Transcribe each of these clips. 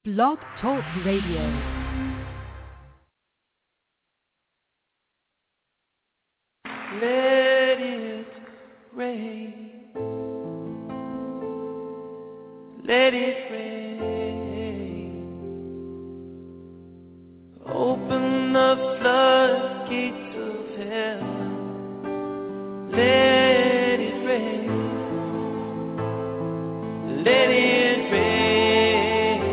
Blog Talk Radio. Let it rain. Let it rain. Open the floodgates of heaven. Let it rain. Let it rain.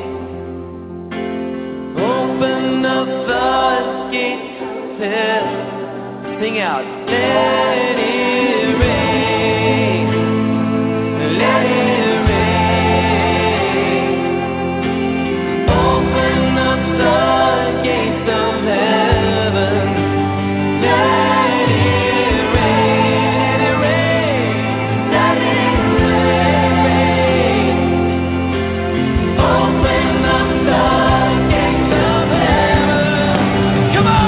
Open the floodgates of heaven. Sing out. Let it rain. Let it rain. Open the floodgates of heaven. Let it rain. Let it rain. Open the floodgates of heaven. Come on.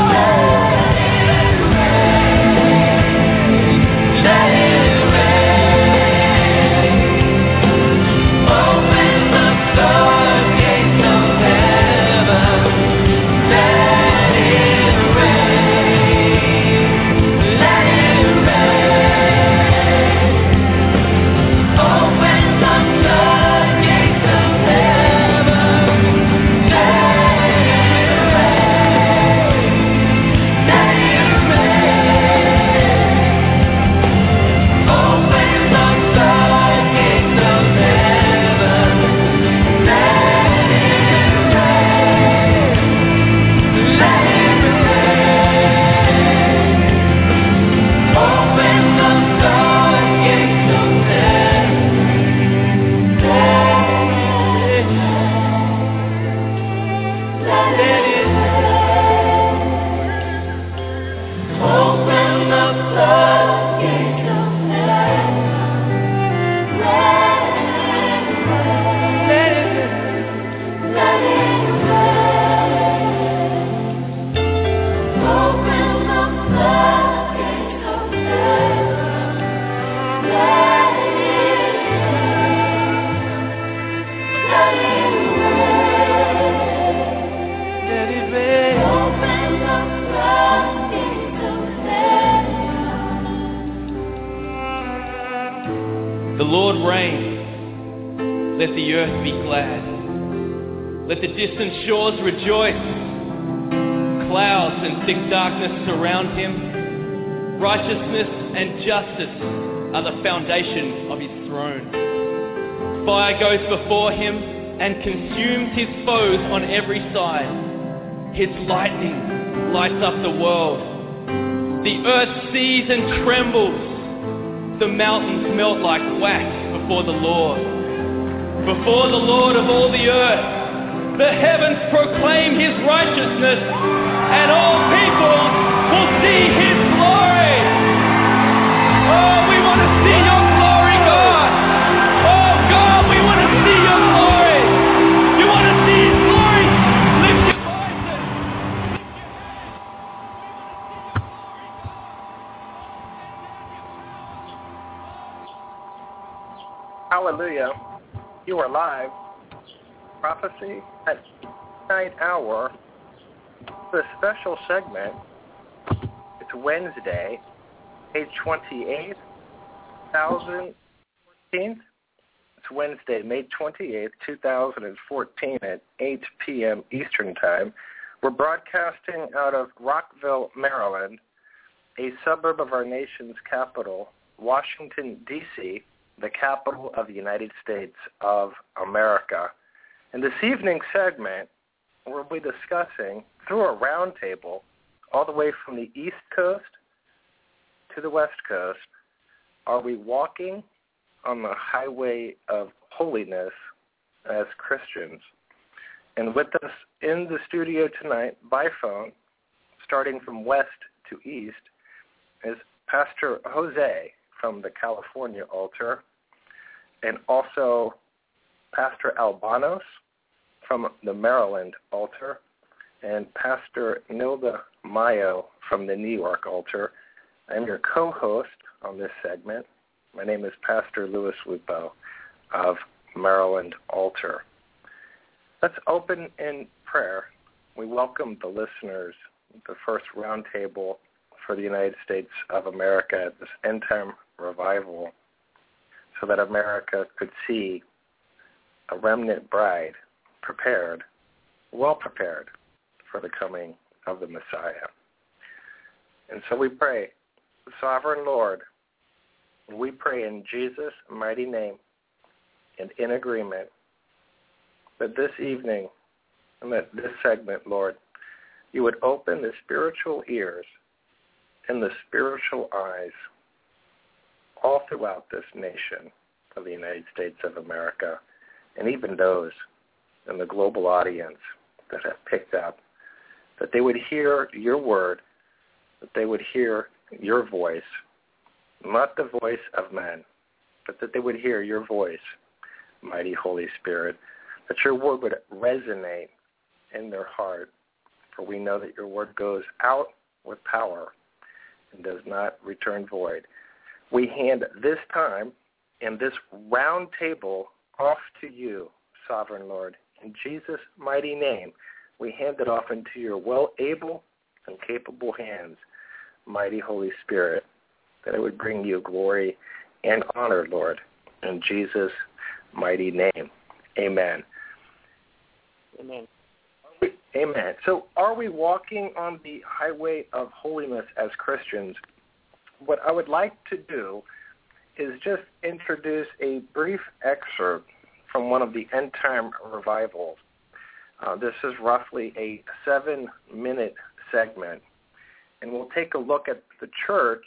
The Lord reigns. Let the earth be glad. Let the distant shores rejoice. Clouds and thick darkness surround him. Righteousness and justice are the foundation of his throne. Fire goes before him and consumes his foes on every side. His lightning lights up the world. The earth sees and trembles. The mountains melt like wax before the Lord of all the earth. The heavens proclaim his righteousness, and all people will see his glory. Oh, we want to see your glory, God. Oh, God, we want to see your glory. You want to see his glory? Lift your voices. Hallelujah. You are live. Prophecy at Night Hour. The special segment. It's Wednesday, May 28th, 2014. It's Wednesday, May 28th, 2014 at 8 p.m. Eastern Time. We're broadcasting out of Rockville, Maryland, a suburb of our nation's capital, Washington, D.C., the capital of the United States of America. In this evening's segment, we'll be discussing, through a roundtable, all the way from the East Coast to the West Coast, are we walking on the highway of holiness as Christians? And with us in the studio tonight by phone, starting from west to east, is Pastor Jose from the California altar, and also Pastor Albanos from the Maryland altar, and Pastor Nilda Mayo from the New York altar. I'm your co-host on this segment. My name is Pastor Louis Lupo of Maryland altar. Let's open in prayer. We welcome the listeners, the first roundtable for the United States of America at this end-time revival, so that America could see a remnant bride prepared, well prepared for the coming of the Messiah. And so we pray, Sovereign Lord, we pray in Jesus' mighty name and in agreement that this evening and that this segment, Lord, you would open the spiritual ears and the spiritual eyes all throughout this nation of the United States of America, and even those in the global audience that have picked up, that they would hear your word, that they would hear your voice, not the voice of men, but that they would hear your voice, mighty Holy Spirit, that your word would resonate in their heart, for we know that your word goes out with power and does not return void. We hand this time and this round table off to you, Sovereign Lord. In Jesus' mighty name, we hand it off into your well-able and capable hands, mighty Holy Spirit, that it would bring you glory and honor, Lord, in Jesus' mighty name. Amen. Amen. Amen. So are we walking on the highway of holiness as Christians? What I would like to do is just introduce a brief excerpt from one of the end-time revivals. This is roughly a 7-minute segment, and we'll take a look at the church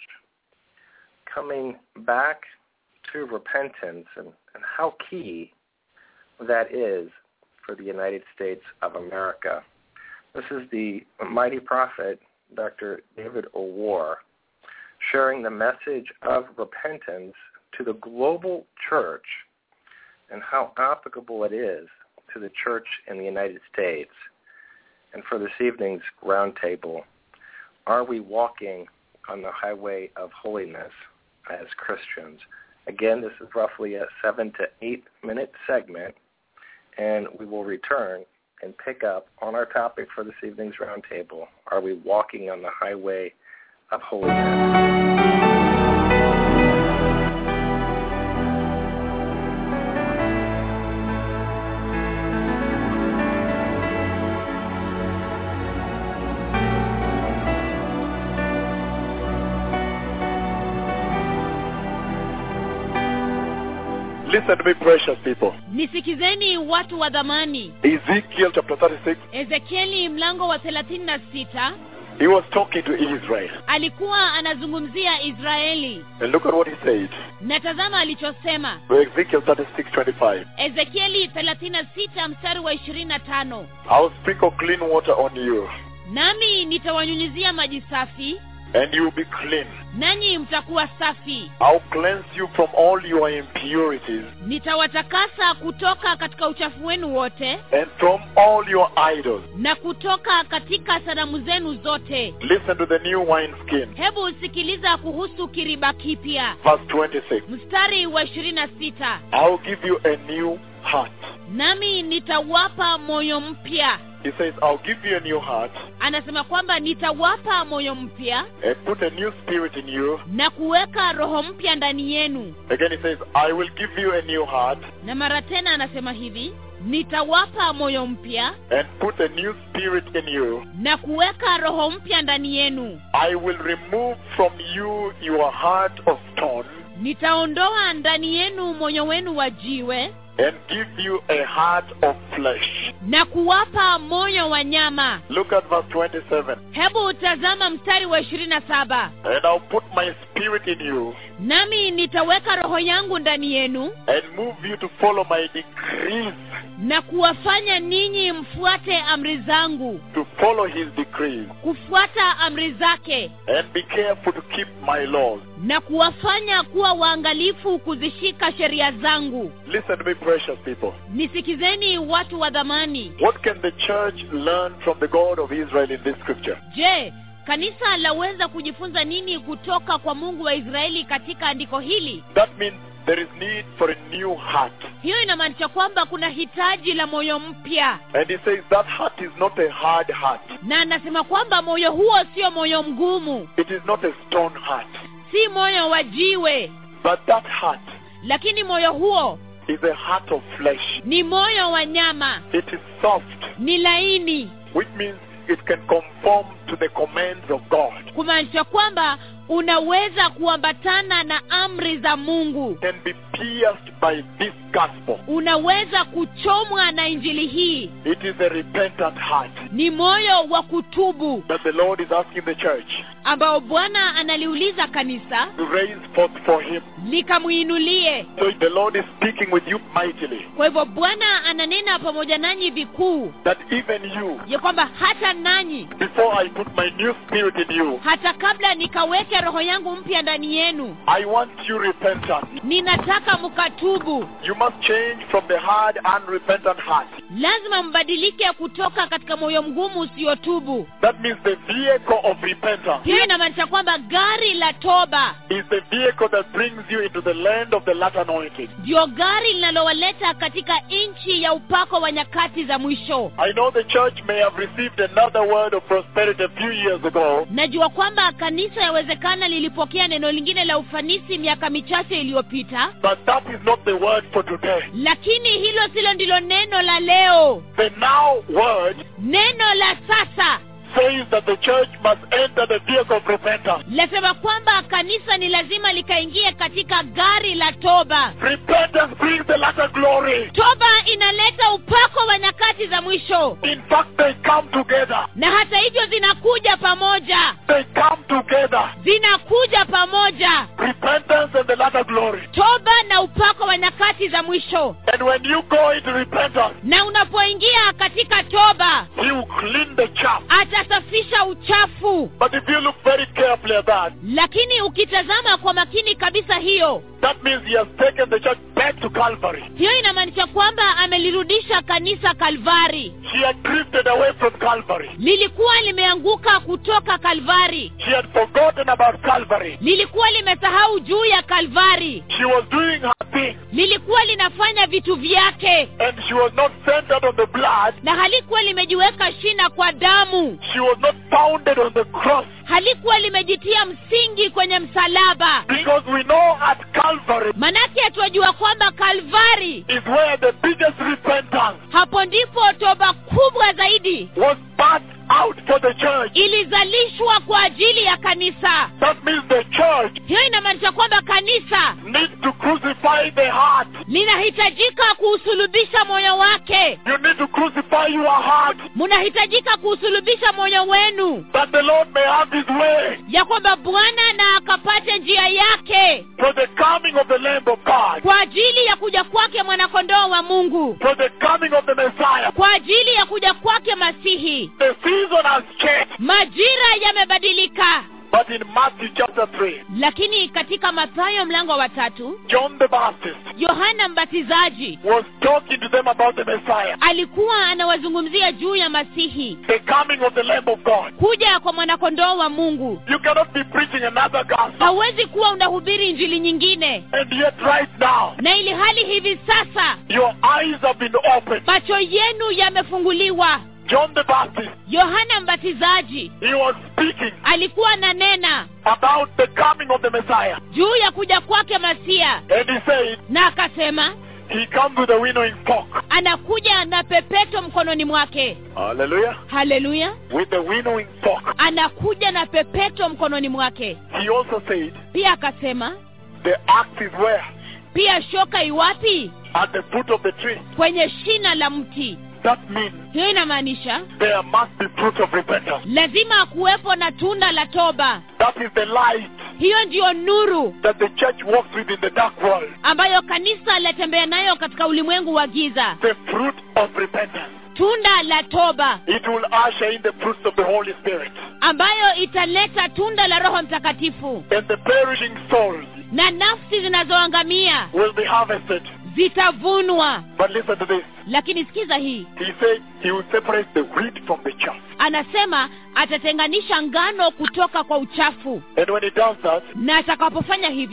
coming back to repentance and how key that is for the United States of America. This is the mighty prophet, Dr. David O'War, sharing the message of repentance to the global church and how applicable it is to the church in the United States. And for this evening's roundtable, are we walking on the highway of holiness as Christians? Again, this is roughly a 7 to 8 minute segment, and we will return and pick up on our topic for this evening's roundtable. Are we walking on the highway of holiness? Listen to me, precious people. Nisikizeni watu wa dhamani. Ezekiel chapter 36. Ezekieli mlango wa 36. He was talking to Israel. Alikuwa anazungumzia Israeli. And look at what he said. Na tazama alichosema. Ezekiel 36:25. Ezekieli 36 mstari wa 25. I'll sprinkle clean water on you. Nami nitawanyunyizia maji safi. And you will be clean. Nanyi mtakuwa safi. I'll cleanse you from all your impurities. Nitawatakasa kutoka katika uchafu wenu wote. And from all your idols. Na kutoka katika sanamu zenu zote. Listen to the new wineskin. Hebu sikiliza kuhusu kiriba kipya. Verse 26. Mstari wa 26. I'll give you a new heart. Nami nitawapa moyo mpya. He says, I'll give you a new heart. Anasema kwamba nitawapa moyo mpya. And put a new spirit in you. Na kuweka roho mpya ndani yenu. Again he says, I will give you a new heart. Na mara tena anasema hivi, nitawapa moyo mpya. And put a new spirit in you. Na kuweka roho mpya ndani yenu. I will remove from you your heart of stone. Nitaondoa ndani yenu moyo wenu wa jiwe. And give you a heart of flesh. Na kuwapa moyo wa nyama. Look at verse 27. Hebu tazama mstari wa 27. And I'll put my spirit in you. Nami nitaweka roho yangu ndani yenu. And move you to follow my decrees. Na kuwafanya ninyi mfuate amri zangu. To follow his decrees. Kufuata amri zake. And be careful to keep my laws. Na kuwafanya kuwa waangalifu kuzishika sheria zangu. Listen to me, precious people. Nisikizeni watu wa dhamani. What can the church learn from the God of Israel in this scripture? Je, kanisa laweza kujifunza nini kutoka kwa Mungu wa Israeli katika andiko hili? That means there is need for a new heart. hiyo inamaanisha kwamba kuna hitaji la moyo mpya. And he says that heart is not a hard heart. Na anasema kwamba moyo huo sio moyo mgumu, It is not a stone heart. si moyo wa jiwe, But that heart lakini moyo huo is a heart of flesh. ni moyo wa nyama, It is soft, ni laini, which means it can conform to the commands of God. kumaanisha kwamba unaweza kuambatana na amri za Mungu. Can be pierced by this gospel. Unaweza kuchomwa na injili hii. It is a repentant heart Ni moyo wa kutubu that the Lord is asking the church ambao Bwana analiuliza kanisa to raise forth for him. likamuinulie. So the Lord is speaking with you mightily, Kwa hivyo Bwana ananena pamoja nanyi vikuu, that even you, ya kwamba hata nanyi, before I put my new spirit in you, hata kabla nikaweke roho yangu mpya ndani yenu, I want you repentant. ninataka mkatubu. You must change from the hard, unrepentant heart. Lazima mbadilike kutoka katika moyo mgumu usiotubu. That means the vehicle of repentance Hiyo inamaanisha kwamba gari la toba is the vehicle that brings you into the land of the latter anointing. ndio gari linalowaleta katika nchi ya upako wa nyakati za mwisho. I know the church may have received another word of prosperity a few years ago, Najua kwamba kanisa yawezekana lilipokea neno lingine la ufanisi miaka michache iliyopita, but that is not the word for today. lakini hilo silo ndilo neno la leo. The now word Neno la sasa says that the church must enter the vehicle of repentance. lasema kwamba kanisa ni lazima likaingie katika gari la toba. Repentance brings the latter glory. Toba inaleta upako wa nyakati za mwisho, In fact, they come together. na hata hivyo zinakuja pamoja. They come together. Zinakuja pamoja, Repentance and the latter glory. toba na upako wa nyakati za mwisho. And when you go into repentance, Na unapoingia katika toba, he will clean the chaff. atasafisha uchafu. But if you look very carefully at that, Lakini ukitazama kwa makini kabisa, hiyo means he has taken the church back to Calvary. hiyo inamaanisha kwamba amelirudisha kanisa Kalvari. She had drifted away from Calvary. Lilikuwa limeanguka kutoka Kalvari, She had forgotten about Calvary. lilikuwa limesahau juu ya Kalvari, She was doing her thing, lilikuwa linafanya vitu vyake and she was not centered on the blood. na halikuwa limejiweka shina kwa damu, She was not founded on the cross. halikuwa limejitia msingi kwenye msalaba. Because we know at Calvary Manake twajua kwamba Kalvari, is where the biggest repentance hapo ndipo toba kubwa zaidi was birthed out for the church. ilizalishwa kwa ajili ya kanisa. That means the church Hiyo inamaanisha kwamba kanisa needs to crucify the heart. linahitajika kuusulubisha moyo wake. You need to crucify your heart, Mnahitajika kuusulubisha moyo wenu, that the Lord may have his way ya kwamba Bwana na akapate njia yake for the coming of the Lamb of God, kwa ajili ya kuja kwake mwanakondoo wa Mungu, for the coming of the Messiah. kwa ajili ya kuja kwake Masihi. The season has changed. Majira yamebadilika. But in Matthew chapter 3, Lakini katika Mathayo mlango wa 3, John the Baptist Yohana Mbatizaji was talking to them about the Messiah, alikuwa anawazungumzia juu ya Masihi, the coming of the Lamb of God. kuja kwa mwanakondoo wa Mungu. You cannot be preaching another gospel, Hauwezi kuwa unahubiri injili nyingine, and yet right now, na ili hali hivi sasa your eyes have been opened. macho yenu yamefunguliwa. John the Baptist, Yohana Mbatizaji he was speaking alikuwa ananena about the coming of the Messiah. juu ya kuja kwake Masia, And he said, na akasema he comes with a winnowing fork. anakuja na pepeto mkononi mwake. Hallelujah. Haleluya! With the winnowing fork. Anakuja na pepeto mkononi mwake. He also said, Pia akasema, the axe is where? pia shoka iwapi? At the foot of the tree. Kwenye shina la mti. That means Hiyo inamaanisha there must be fruit of repentance. lazima kuwepo na tunda la toba. That is the light Hiyo ndiyo nuru that the church walks with in the dark world. ambayo kanisa latembea nayo katika ulimwengu wa giza. The fruit of repentance. Tunda la toba It will usher in the fruits of the Holy Spirit. ambayo italeta tunda la Roho Mtakatifu, And the perishing souls na nafsi zinazoangamia will be harvested. zitavunwa. But listen to this. Lakini sikiza hii, He said he will separate the wheat from the chaff. anasema atatenganisha ngano kutoka kwa uchafu, And when he does that, na atakapofanya hivyo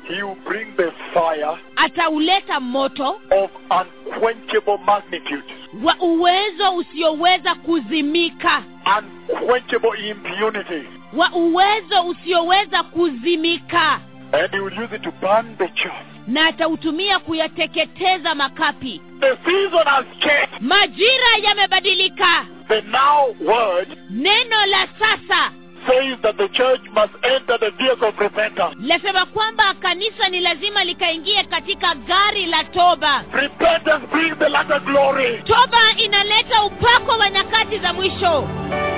He will bring the fire atauleta moto of unquenchable magnitude, wa uwezo usioweza kuzimika, unquenchable impunity. wa uwezo usioweza kuzimika, And he will use it to burn the chaff. na atautumia kuyateketeza makapi. The season has changed. Majira yamebadilika. The now word Neno la sasa says that the church must enter the gears of repentance. lasema kwamba kanisa ni lazima likaingie katika gari la toba. Repentance brings the latter glory. Toba inaleta upako wa nyakati za mwisho.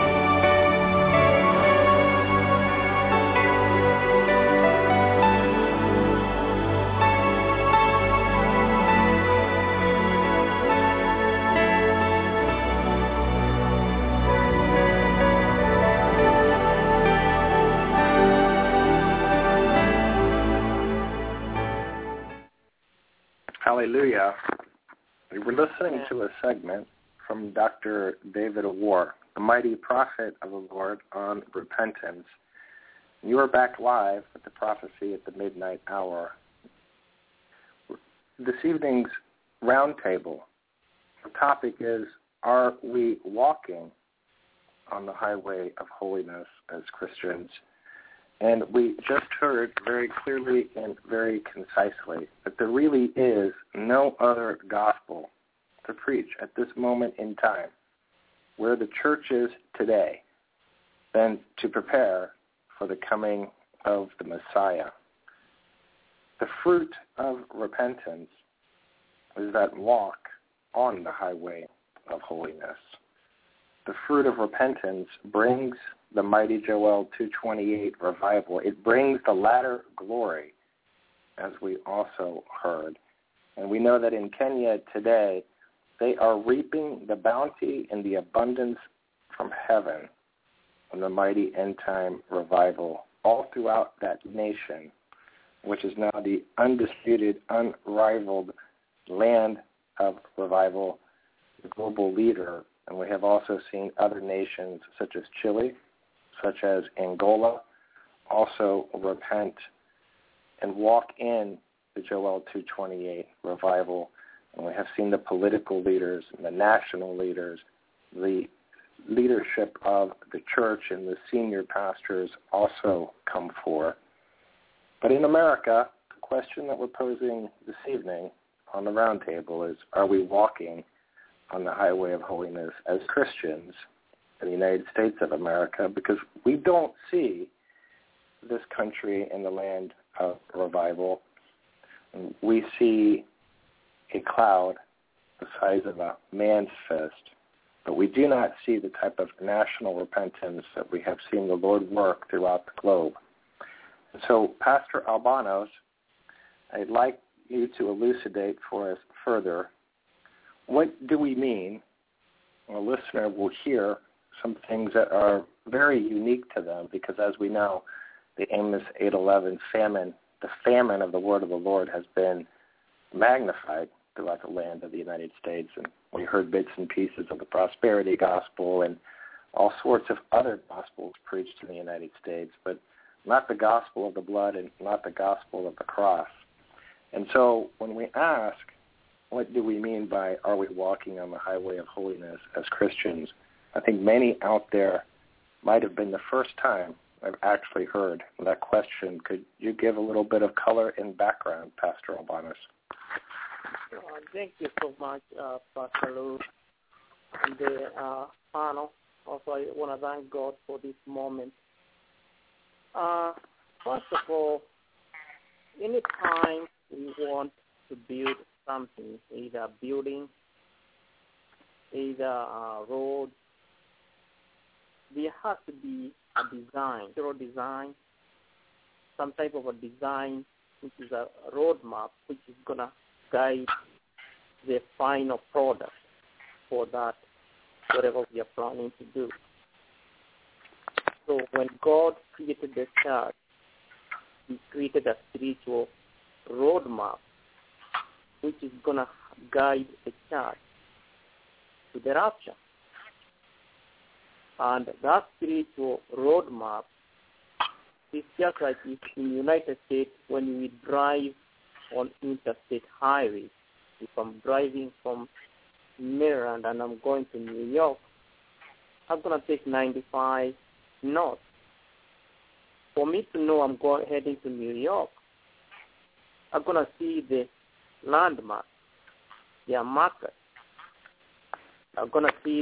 Hallelujah. We were listening to a segment from Dr. David Orr, the mighty prophet of the Lord on repentance. You are back live with the prophecy at the midnight hour. This evening's roundtable, the topic is, are we walking on the highway of holiness as Christians? And we just heard very clearly and very concisely that there really is no other gospel to preach at this moment in time where the church is today than to prepare for the coming of the Messiah. The fruit of repentance is that walk on the highway of holiness. The fruit of repentance brings the mighty Joel 2:28 revival. It brings the latter glory, as we also heard. And we know that in Kenya today, they are reaping the bounty and the abundance from heaven from the mighty end-time revival all throughout that nation, which is now the undisputed, unrivaled land of revival, the global leader. And we have also seen other nations such as Chile, such as Angola, also repent and walk in the Joel 2:28 revival. And we have seen the political leaders and the national leaders, the leadership of the church and the senior pastors also come forth. But in America, the question that we're posing this evening on the roundtable is, are we walking on the highway of holiness as Christians in the United States of America? Because we don't see this country in the land of revival. We see a cloud the size of a man's fist, but we do not see the type of national repentance that we have seen the Lord work throughout the globe. And so, Pastor Albanos, I'd like you to elucidate for us further, what do we mean? A listener will hear some things that are very unique to them, because as we know, the Amos 8:11 famine, the famine of the word of the Lord has been magnified throughout the land of the United States. And we heard bits and pieces of the prosperity gospel and all sorts of other gospels preached in the United States, but not the gospel of the blood and not the gospel of the cross. And so when we ask, what do we mean by, are we walking on the highway of holiness as Christians? I think many out there might have been the first time I've actually heard that question. Could you give a little bit of color and background, Pastor Albanos? Thank you so much, Pastor Lou, and the panel. Also, I want to thank God for this moment. First of all, anytime we want to build something, either a building, either a road, there has to be a design, some type of a design, which is a roadmap, which is going to guide the final product for that, whatever we are planning to do. So when God created the church, He created a spiritual roadmap, which is going to guide the church to the rapture. And that spiritual roadmap it's just like in the United States when we drive on interstate highways. If I'm driving from Maryland and I'm going to New York, I'm going to take 95 north. For me to know I'm heading to New York, I'm going to see the landmark, their market. I'm going to see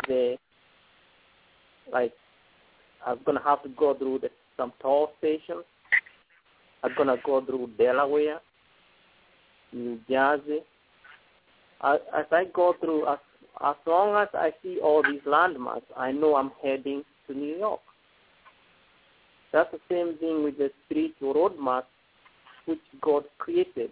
I'm going to have to go through some toll stations. I'm going to go through Delaware, New Jersey. As I go through, as long as I see all these landmarks, I know I'm heading to New York. That's the same thing with the spiritual roadmap which God created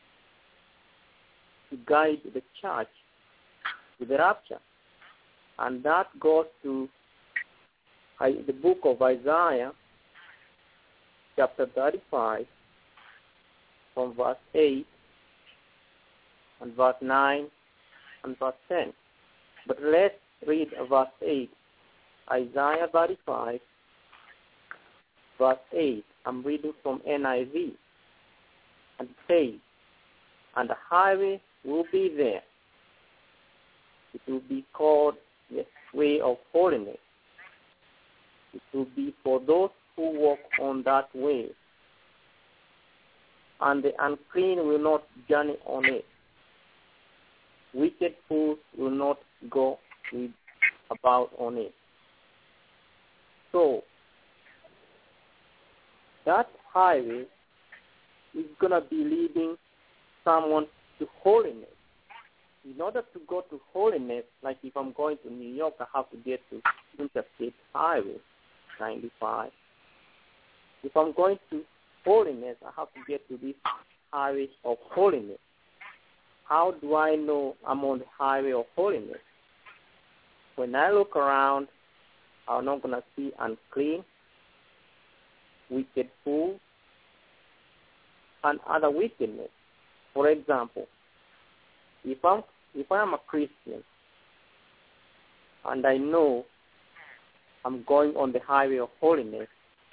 to guide the church to the rapture. And that goes to the book of Isaiah, chapter 35, from verse 8 and verse 9 and verse 10. But let's read verse 8. Isaiah 35, verse 8. I'm reading from NIV. And it says, and the highway will be there. It will be called the way of holiness. It will be for those who walk on that way. And the unclean will not journey on it. Wicked fools will not go about on it. So, that highway is going to be leading someone to holiness. In order to go to holiness, like if I'm going to New York, I have to get to Interstate Highway 95. If I'm going to holiness, I have to get to this highway of holiness. How do I know I'm on the highway of holiness? When I look around, I'm not going to see unclean, wicked fools, and other wickedness. For example, if I'm a Christian and I know I'm going on the highway of holiness,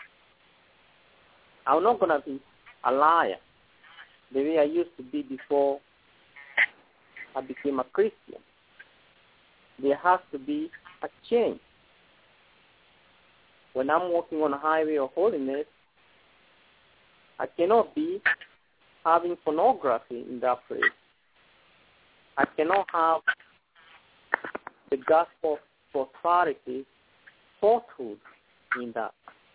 I'm not going to be a liar the way I used to be before I became a Christian. There has to be a change. When I'm walking on a highway of holiness, I cannot be having pornography in that place. I cannot have the gospel of prosperity, falsehood in that.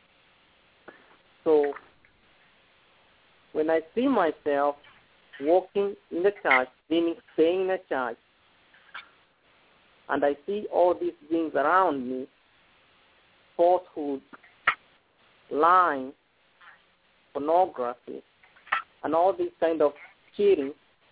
So when I see myself walking in the church, meaning staying in the church, and I see all these things around me, falsehood, lying, pornography, and all these kind of cheating,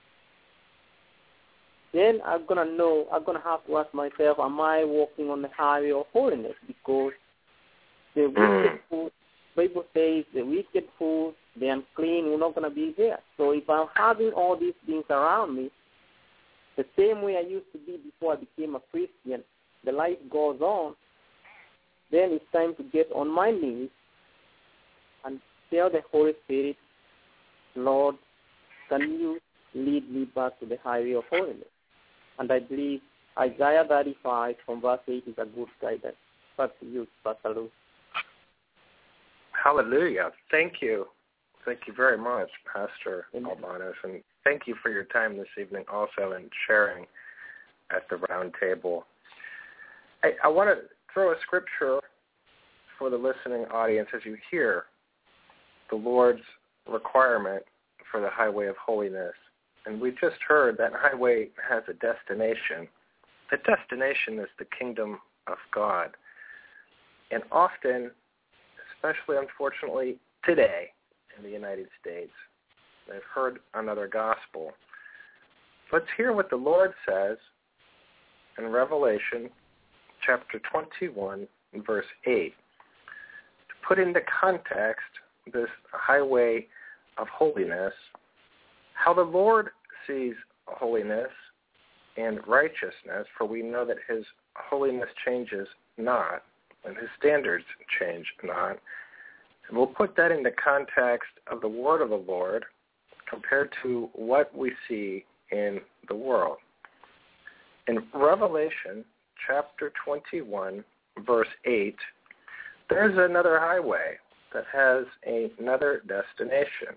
then I'm going to have to ask myself, am I walking on the highway of holiness? Because the wicked fools, Bible says the wicked fools, the unclean, we're not going to be there. So if I'm having all these things around me, the same way I used to be before I became a Christian, the life goes on, then it's time to get on my knees and tell the Holy Spirit, Lord, can you lead me back to the highway of holiness? And I believe Isaiah 35 from verse 8 is a good guidance. Back to you, Pastor Lou. Hallelujah. Thank you. Thank you very much, Pastor Albanus. And thank you for your time this evening also and sharing at the round table. I want to throw a scripture for the listening audience as you hear the Lord's requirement for the highway of holiness. And we just heard that highway has a destination. The destination is the kingdom of God. And often, especially unfortunately today in the United States, they've heard another gospel. Let's hear what the Lord says in Revelation chapter 21, verse 8. To put into context this highway of holiness, how the Lord sees holiness and righteousness, for we know that his holiness changes not, and his standards change not. And we'll put that in the context of the word of the Lord compared to what we see in the world. In Revelation chapter 21, verse 8, there's another highway that has another destination.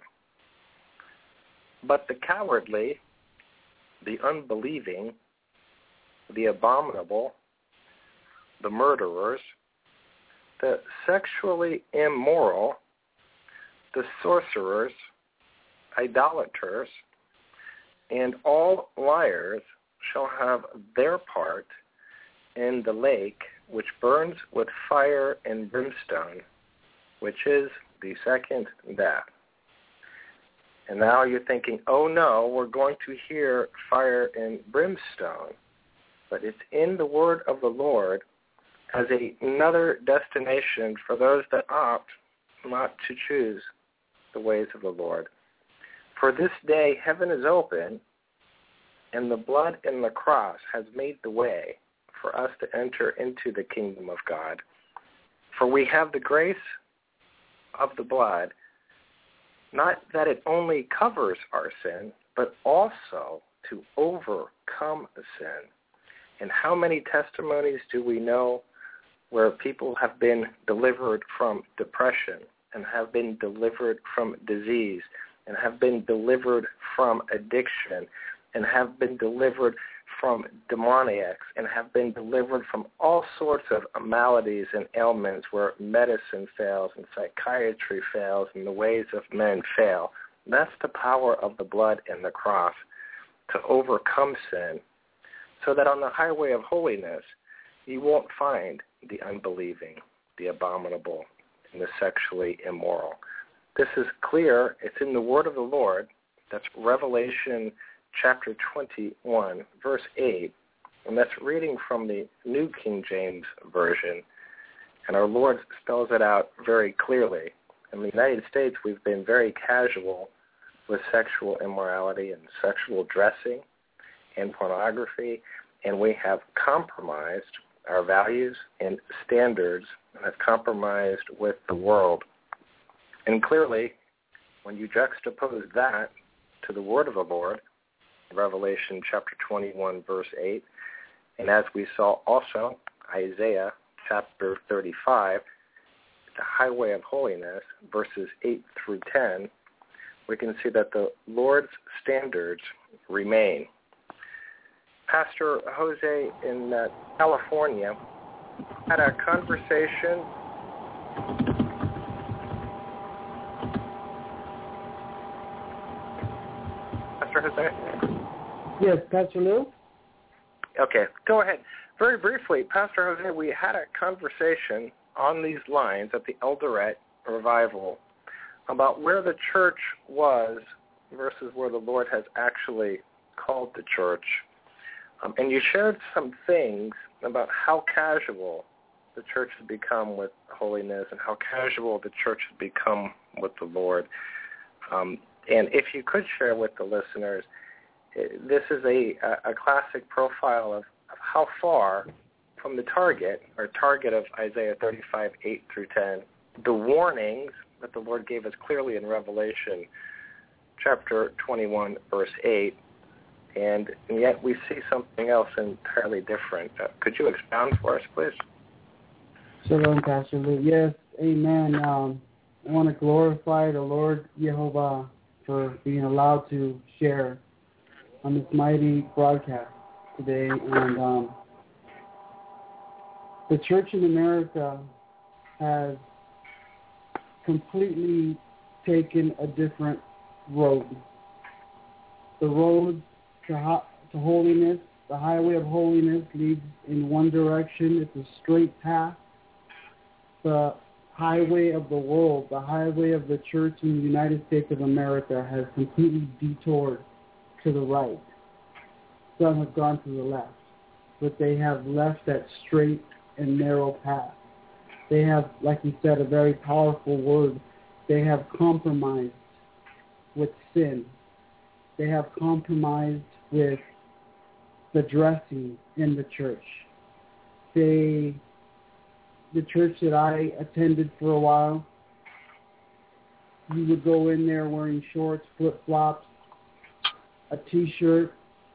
But the cowardly, the unbelieving, the abominable, the murderers, the sexually immoral, the sorcerers, idolaters, and all liars shall have their part in the lake which burns with fire and brimstone, which is the second death. And now you're thinking, oh no, we're going to hear fire and brimstone. But it's in the word of the Lord as another destination for those that opt not to choose the ways of the Lord. For this day heaven is open, and the blood in the cross has made the way for us to enter into the kingdom of God. For we have the grace of the blood, not that it only covers our sin, but also to overcome sin. And how many testimonies do we know where people have been delivered from depression and have been delivered from disease and have been delivered from addiction and have been delivered from demoniacs and have been delivered from all sorts of maladies and ailments where medicine fails and psychiatry fails and the ways of men fail. That's the power of the blood and the cross to overcome sin, so that on the highway of holiness you won't find the unbelieving, the abominable, and the sexually immoral. This is clear. It's in the word of the Lord. That's Revelation chapter 21, verse 8, and that's reading from the New King James Version. And our Lord spells it out very clearly. In the United States, we've been very casual with sexual immorality and sexual dressing and pornography, and we have compromised our values and standards and have compromised with the world. And clearly, when you juxtapose that to the word of the Lord, Revelation chapter 21, verse 8, and as we saw also Isaiah chapter 35, the highway of holiness, verses 8 through 10, we can see that the Lord's standards remain. Pastor Jose in California had a conversation. Pastor Jose? Yes, Pastor Lou? Okay, go ahead. Very briefly, Pastor Jose, we had a conversation on these lines at the Eldoret Revival about where the church was versus where the Lord has actually called the church. And you shared some things about how casual the church has become with holiness and how casual the church has become with the Lord. And if you could share with the listeners, this is a classic profile of how far from the target of Isaiah 35, 8 through 10, the warnings that the Lord gave us clearly in Revelation chapter 21, verse 8, and yet we see something else entirely different. Could you expound for us, please? Shalom, Pastor Lou. Yes, amen. I want to glorify the Lord Jehovah for being allowed to share on this mighty broadcast today. And the church in America has completely taken a different road. The road to holiness, the highway of holiness leads in one direction. It's a straight path. The highway of the world, the highway of the church in the United States of America has completely detoured to the right. Some have gone to the left, but they have left that straight and narrow path. They have, like you said, a very powerful word. They have compromised with sin. They have compromised with the dressing in the church. The church that I attended for a while, you would go in there wearing shorts, flip-flops, a T-shirt,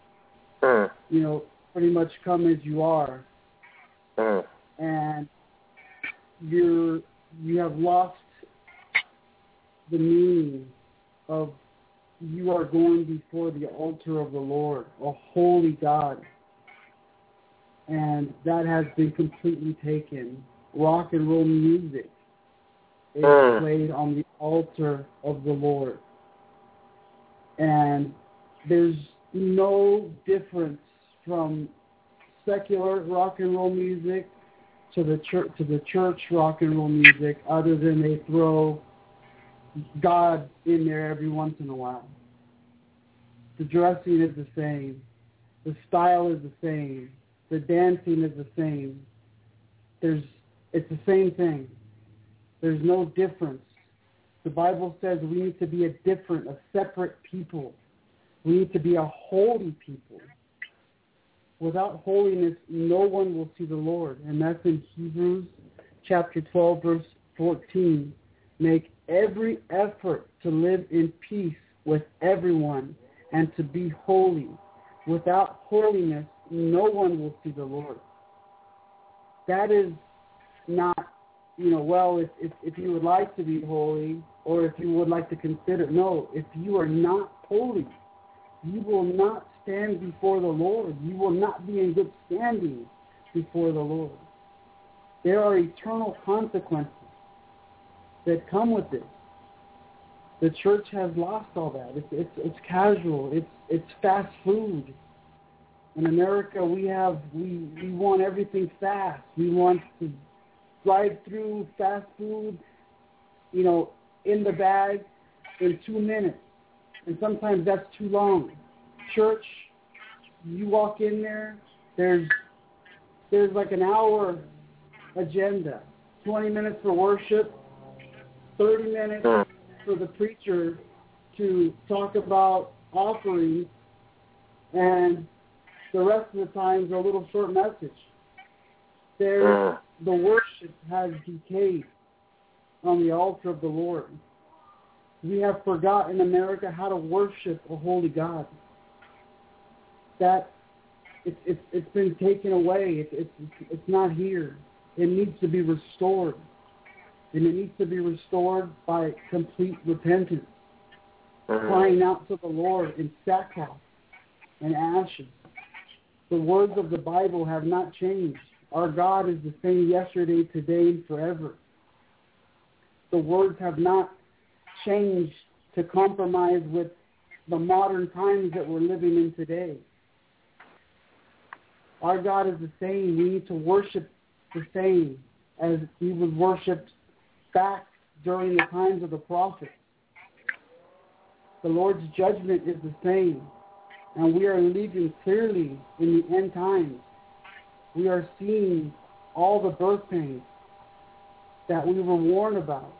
pretty much come as you are. And you have lost the meaning of you are going before the altar of the Lord, a holy God. And that has been completely taken. Rock and roll music is played on the altar of the Lord. And there's no difference from secular rock and roll music to the church rock and roll music, other than they throw God in there every once in a while. The dressing is the same. The style is the same. The dancing is the same. It's the same thing. There's no difference. The Bible says we need to be a separate people. We need to be a holy people. Without holiness, no one will see the Lord. And that's in Hebrews chapter 12, verse 14. Make every effort to live in peace with everyone and to be holy. Without holiness, no one will see the Lord. That is not, if you would like to be holy, or if you would like to consider, no, if you are not holy, you will not stand before the Lord. You will not be in good standing before the Lord. There are eternal consequences that come with this. The church has lost all that. It's casual. It's fast food. In America, we want everything fast. We want to drive through fast food, in the bag in 2 minutes. And sometimes that's too long. Church, you walk in there, there's like an hour agenda. 20 minutes for worship, 30 minutes for the preacher to talk about offerings, and the rest of the time is a little short message. The worship has decayed on the altar of the Lord. We have forgotten in America how to worship a holy God. That it's been taken away. It's not here. It needs to be restored. And it needs to be restored by complete repentance, crying out to the Lord in sackcloth and ashes. The words of the Bible have not changed. Our God is the same yesterday, today, and forever. The words have not changed to compromise with the modern times that we're living in today. Our God is the same. We need to worship the same as he was worshipped back during the times of the prophets. The Lord's judgment is the same, and we are living clearly in the end times. We are seeing all the birth pains that we were warned about.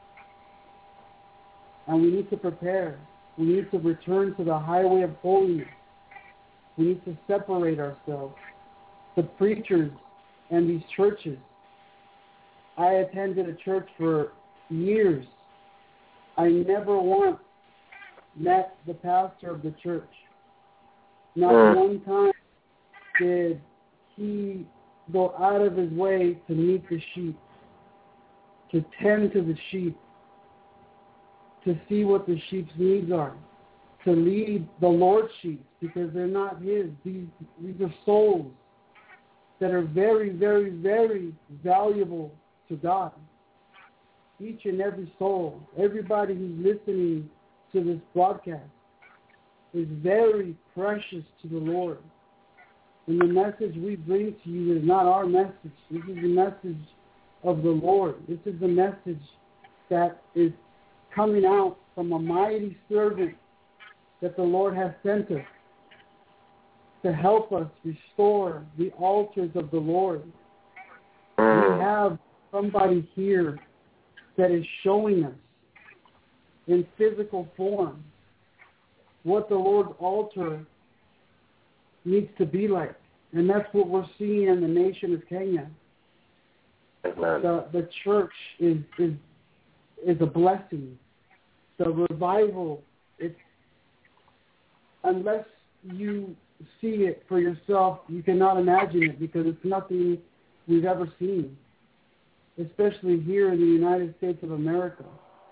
And we need to prepare. We need to return to the highway of holiness. We need to separate ourselves. The preachers and these churches. I attended a church for years. I never once met the pastor of the church. Not one time did he go out of his way to meet the sheep, to tend to the sheep, to see what the sheep's needs are, to lead the Lord's sheep, because they're not his. These are souls that are very, very, very valuable to God. Each and every soul, everybody who's listening to this broadcast is very precious to the Lord. And the message we bring to you is not our message. This is the message of the Lord. This is the message that is coming out from a mighty servant that the Lord has sent us to help us restore the altars of the Lord. We have somebody here that is showing us in physical form what the Lord's altar needs to be like. And that's what we're seeing in the nation of Kenya. The church is a blessing. The revival, it's, unless you see it for yourself, you cannot imagine it because it's nothing we've ever seen, especially here in the United States of America.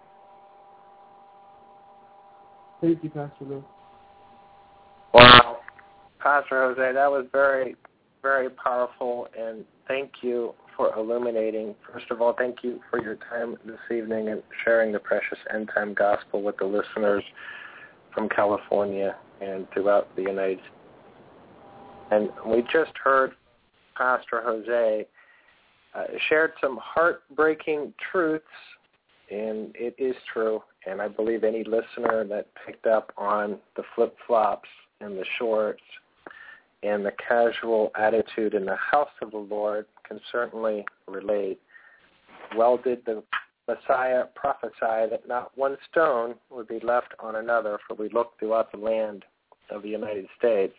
Thank you, Pastor Bill. Wow. Pastor Jose, that was very, very powerful, and thank you for illuminating. First of all, thank you for your time this evening and sharing the precious end-time gospel with the listeners from California and throughout the United States. And we just heard Pastor Jose shared some heartbreaking truths, and it is true. And I believe any listener that picked up on the flip-flops and the shorts and the casual attitude in the house of the Lord can certainly relate. Well did the Messiah prophesy that not one stone would be left on another, for we look throughout the land of the United States,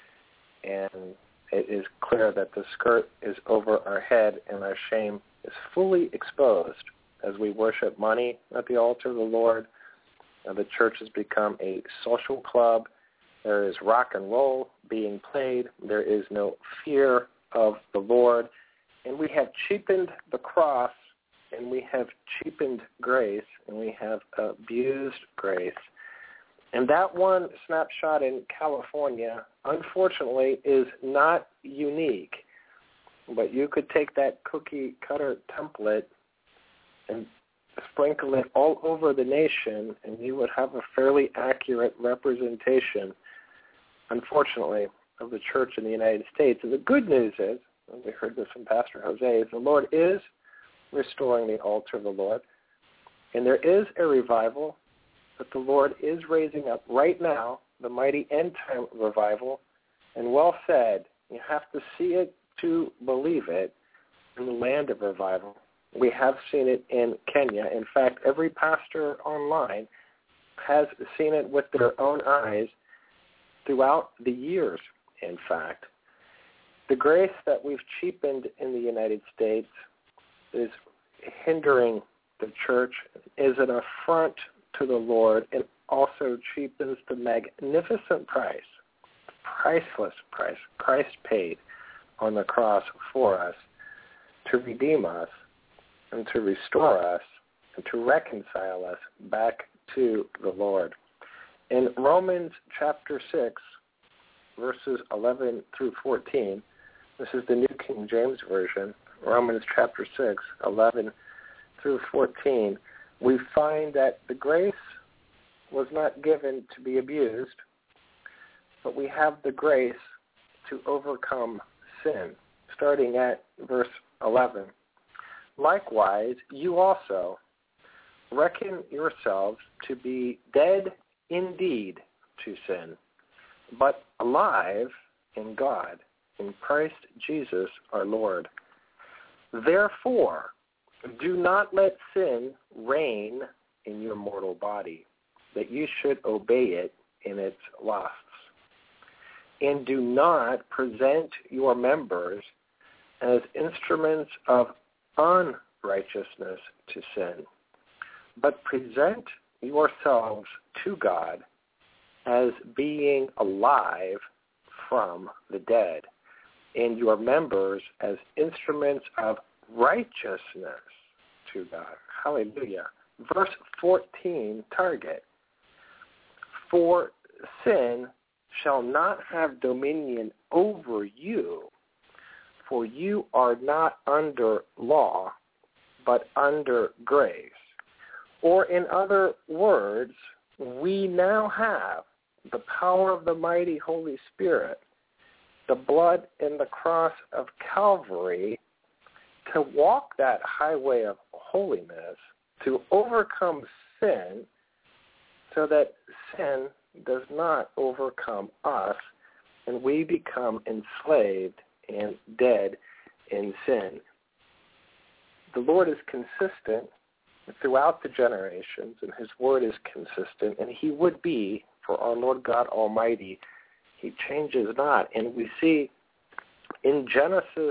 and it is clear that the skirt is over our head and our shame is fully exposed as we worship money at the altar of the Lord. The church has become a social club. There is rock and roll being played. There is no fear of the Lord. And we have cheapened the cross, and we have cheapened grace, and we have abused grace. And that one snapshot in California, unfortunately, is not unique. But you could take that cookie-cutter template and sprinkle it all over the nation, and you would have a fairly accurate representation, unfortunately, of the church in the United States. And the good news is, and we heard this from Pastor Jose, is the Lord is restoring the altar of the Lord, and there is a revival that the Lord is raising up right now, the mighty end-time revival. And well said, you have to see it to believe it in the land of revival. We have seen it in Kenya. In fact, every pastor online has seen it with their own eyes throughout the years, in fact. The grace that we've cheapened in the United States is hindering the church, is an affront to the Lord, and also cheapens the magnificent price, priceless price, Christ paid on the cross for us to redeem us and to restore us and to reconcile us back to the Lord. In Romans chapter 6, verses 11 through 14, this is the New King James Version, Romans chapter 6, 11 through 14, we find that the grace was not given to be abused, but we have the grace to overcome sin, starting at verse 11. Likewise, you also reckon yourselves to be dead indeed to sin, but alive in God, in Christ Jesus our Lord. Therefore, do not let sin reign in your mortal body, that you should obey it in its lusts. And do not present your members as instruments of unrighteousness to sin, but present yourselves to God as being alive from the dead, and your members as instruments of righteousness to God. Hallelujah. Verse 14, target. For sin shall not have dominion over you, for you are not under law, but under grace. Or in other words, we now have the power of the mighty Holy Spirit, the blood and the cross of Calvary, to walk that highway of holiness, to overcome sin, so that sin does not overcome us, and we become enslaved and dead in sin. The Lord is consistent throughout the generations, and his word is consistent, and he would be for our Lord God Almighty. He changes not. And we see in Genesis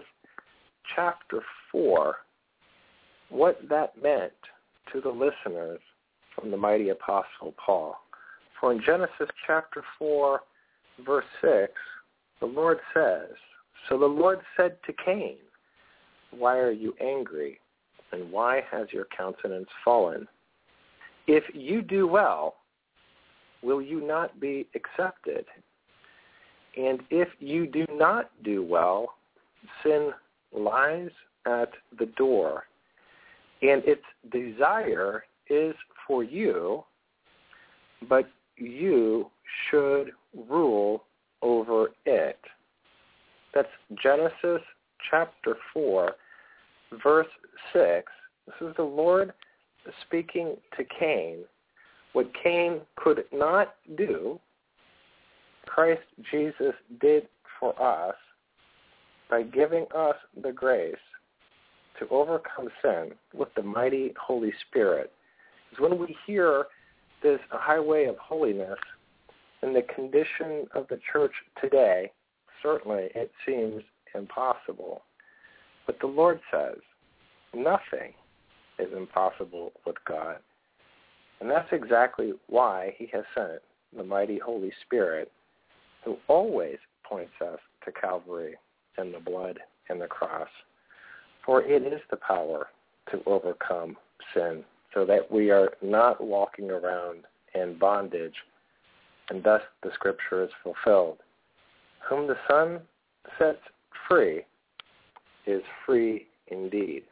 chapter 4 what that meant to the listeners from the mighty apostle Paul. For in Genesis chapter 4, verse 6, the Lord says, "So the Lord said to Cain, 'Why are you angry, and why has your countenance fallen? If you do well, will you not be accepted? And if you do not do well, sin lies at the door, and its desire is for you, but you should rule over it.'" That's Genesis chapter 4, verse 6. This is the Lord speaking to Cain. What Cain could not do, Christ Jesus did for us by giving us the grace to overcome sin with the mighty Holy Spirit. Because when we hear this highway of holiness and the condition of the church today, certainly it seems impossible. But the Lord says nothing is impossible with God. And that's exactly why he has sent the mighty Holy Spirit, who always points us to Calvary and the blood and the cross. For it is the power to overcome sin, so that we are not walking around in bondage, and thus the scripture is fulfilled. Whom the Son sets free is free indeed.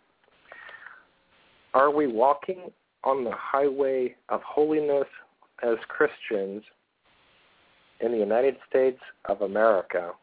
Are we walking on the highway of holiness as Christians in the United States of America?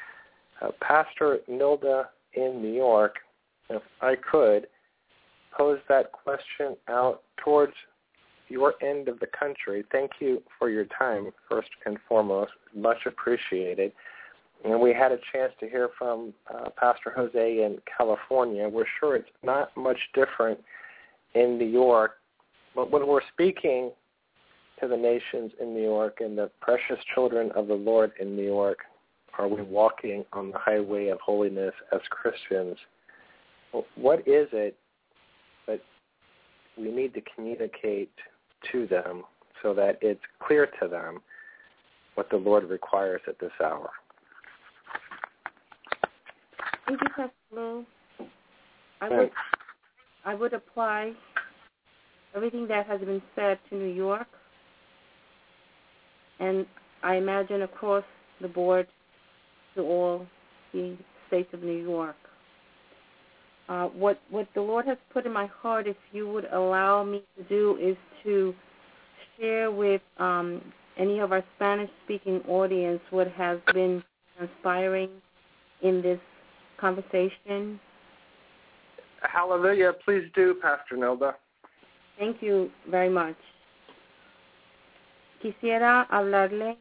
Pastor Nilda in New York, if I could pose that question out towards your end of the country. Thank you for your time, first and foremost. Much appreciated. And we had a chance to hear from Pastor Jose in California. We're sure it's not much different in New York. But when we're speaking to the nations in New York and the precious children of the Lord in New York, are we walking on the highway of holiness as Christians? What is it that we need to communicate to them so that it's clear to them what the Lord requires at this hour? Thank you, Pastor Lou. I would apply everything that has been said to New York, and I imagine across the board to all the states of New York. What the Lord has put in my heart, if you would allow me to do, is to share with any of our Spanish-speaking audience what has been transpiring in this conversation. Hallelujah. Please do, Pastor Nilda. Thank you very much. Quisiera hablarle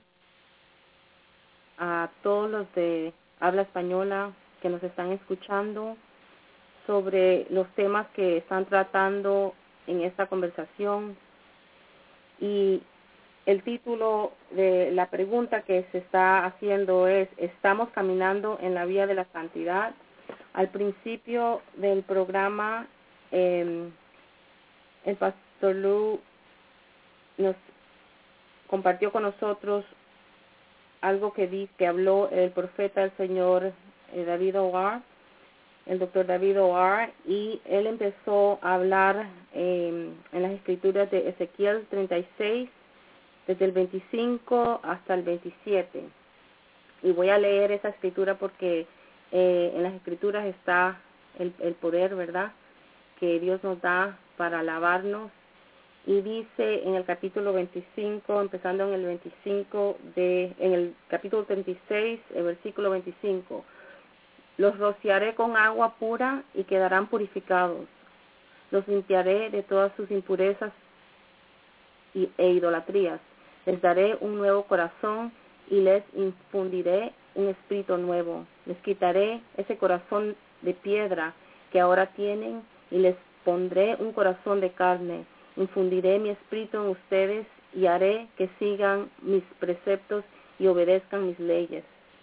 a todos los de habla española que nos están escuchando sobre los temas que están tratando en esta conversación, y el título de la pregunta que se está haciendo es: ¿estamos caminando en la vía de la santidad? Al principio del programa, el Pastor Lou nos compartió con nosotros algo que habló el profeta del Señor David O'Hare, el doctor David O'Hare, y él empezó a hablar en las escrituras de Ezequiel 36, desde el 25 hasta el 27. Y voy a leer esa escritura porque en las escrituras está el poder, ¿verdad?, que Dios nos da para alabarnos. Y dice en el capítulo 25, empezando en el 25, en el capítulo 36, el versículo 25: los rociaré con agua pura y quedarán purificados. Los limpiaré de todas sus impurezas e idolatrías. Les daré un nuevo corazón y les infundiré un espíritu nuevo. Les quitaré ese corazón de piedra que ahora tienen y les pondré un corazón de carne. Infundiré mi espíritu en ustedes y haré que sigan mis preceptos y obedezcan mis leyes.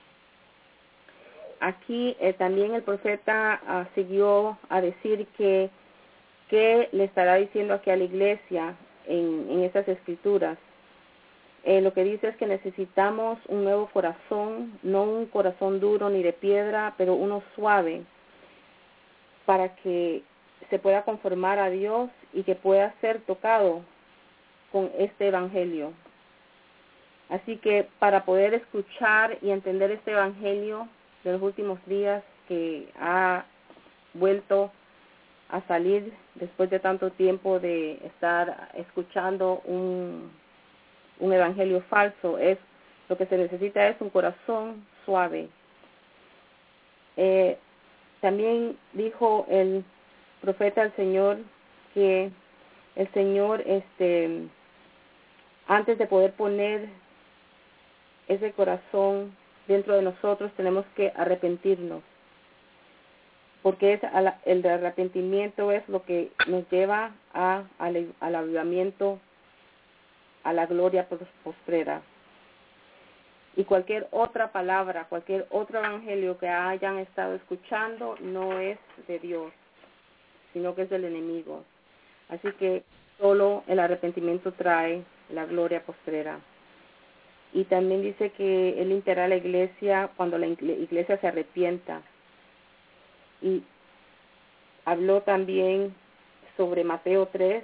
Aquí también el profeta siguió a decir que le estará diciendo aquí a la iglesia. en esas escrituras. Lo que dice es que necesitamos un nuevo corazón, no un corazón duro ni de piedra, pero uno suave, para que se pueda conformar a Dios y que pueda ser tocado con este evangelio. Así que para poder escuchar y entender este evangelio de los últimos días que ha vuelto a salir después de tanto tiempo de estar escuchando un evangelio falso, lo que se necesita es un corazón suave. También dijo el profeta del Señor que el Señor, antes de poder poner ese corazón dentro de nosotros, tenemos que arrepentirnos, porque el arrepentimiento es lo que nos lleva al avivamiento, a la gloria postrera. Y cualquier otra palabra, cualquier otro evangelio que hayan estado escuchando no es de Dios, sino que es del enemigo. Así que solo el arrepentimiento trae la gloria postrera. Y también dice que Él limpiará a la iglesia cuando la iglesia se arrepienta. Y habló también sobre Mateo 3,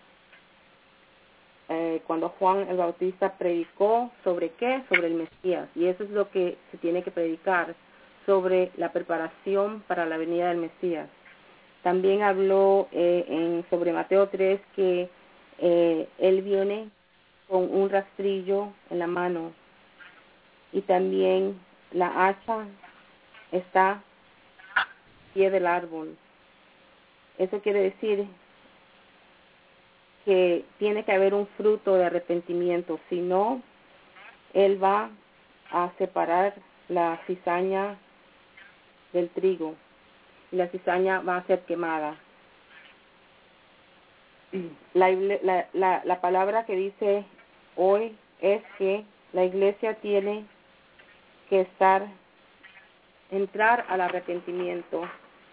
cuando Juan el Bautista predicó sobre qué, sobre el Mesías, y eso es lo que se tiene que predicar, sobre la preparación para la venida del Mesías. También habló sobre Mateo 3 que Él viene con un rastrillo en la mano, y también la hacha está al pie del árbol. Eso quiere decir que tiene que haber un fruto de arrepentimiento, si no, Él va a separar la cizaña del trigo y la cizaña va a ser quemada. La palabra que dice hoy es que la iglesia tiene que entrar al arrepentimiento,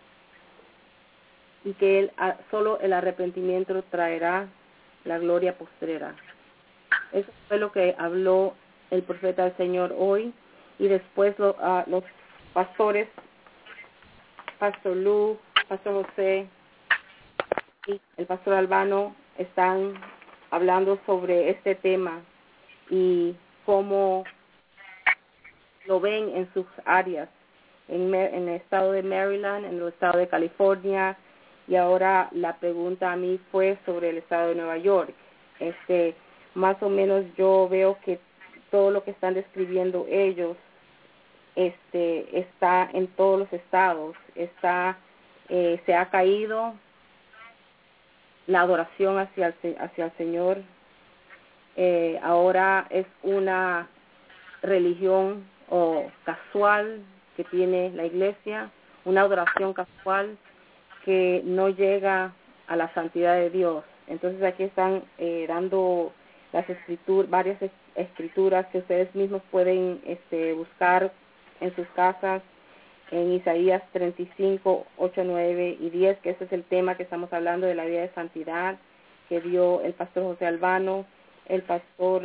y que solo el arrepentimiento traerá la gloria postrera. Eso fue lo que habló el profeta del Señor hoy, y después los pastores, Pastor Lu, Pastor José y el Pastor Albano están hablando sobre este tema y cómo lo ven en sus áreas, en el estado de Maryland, en el estado de California, y ahora la pregunta a mí fue sobre el estado de Nueva York. Más o menos yo veo que todo lo que están describiendo ellos está en todos los estados. Se ha caído la adoración hacia el Señor. Ahora es una religión casual que tiene la iglesia, una adoración casual que no llega a la santidad de Dios. Entonces aquí están dando varias escrituras que ustedes mismos pueden buscar en sus casas, en Isaías 35, 8, 9 y 10, que ese es el tema que estamos hablando, de la vida de santidad que dio el pastor José Albano. El pastor